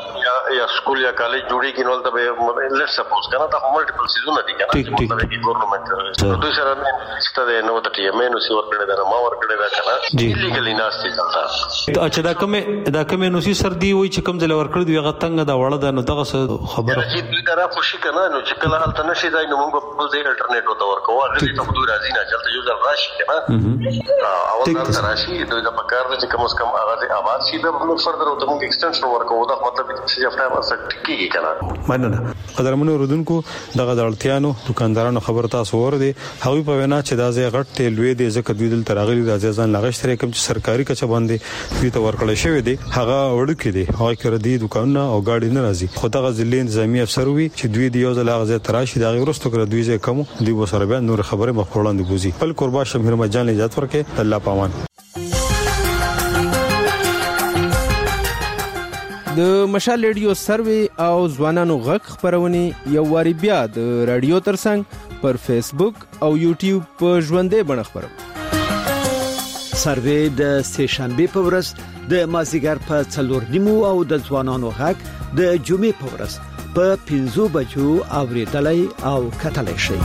یا سکول یا کالج جوړي کې نو ته به لیټ سپوز کنه دا ملټیپل سیزون دي کنه مطلب کې ګورنمنت دوی سره ستاسو نو ته ټي ام نو سی ور کړی دا ما ور کړی دا کنه ایلیګلی ناشتي چلتا اچھا دا کومه نو سی سردي وای چې کوم ځل ور کړی دی غتنګ دا وړه ده نو دغه خبره چې دوی دا خوشي کنه نو چې کله حالت نشي دا نو موږ په ځای الټرنیټ وته ورکو هغه ته دوی راځي نه چلته یو ځل راشي کنه اول ځل راشي دوی دا پکار دي چې کوم اس کم هغه آباد شي دا موږ فردر وته موږ ایکستنشن ورکو دا مطلب چې افټا وسط کیږي کنه مننه قدرمنو رودونکو دغه دړتيانو دکاندارانو خبر تاسو ور دي هغه په وینا چې دا ځای غټ ته لوی دي ځکه دوی دل تراغلي راځي ځان لغشتره کوم چې سرکاري کچ باندې دوی ته ورکړل شوی دي هغه وړکې دي هغه کړ دي دکانونه او گاډي نه راځي خو دغه ضلع انتظامی افسر وي چې دوی دی یو ځل هغه تراشي دا ورستو کړ دوی ځای کوم دی وسره بیا نور خبره مخوړاندې بوزي بل قربا شمیر مجان اجازه ورکې الله پامان د مشال ریډیو سروي او ځوانانو غږ خبرونه یو واری بیا د رادیو ترڅنګ پر فیسبوک او یوټیوب په ژوندې بڼه خبرو سروي د سهشنبه په ورځ د مازیګر په 4:30 او د ځوانانو غږ د جمعې په ورځ په 5 بجو اوریدلای او کتلای شي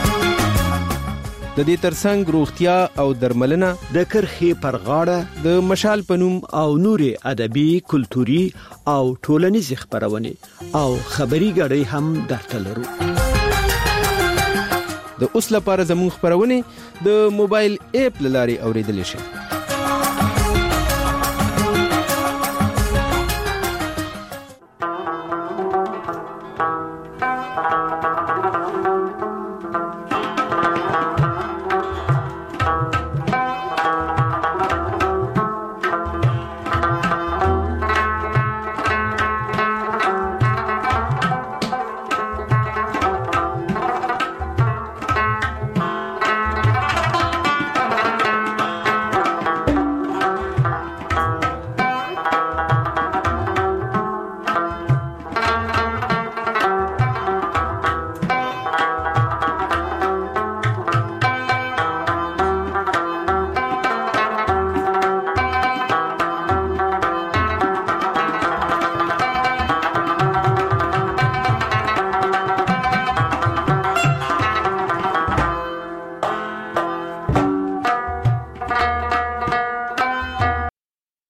د دې ترڅنګ روغتیا او درملنه د کرخي پر غاړه د مشال پنوم او نوري ادبي کلتوري او ټولنیز خبرونه او خبري غړي هم درته لرو د اوس لپاره زموږ خبرونه د موبایل اپ لاري اوریدل شي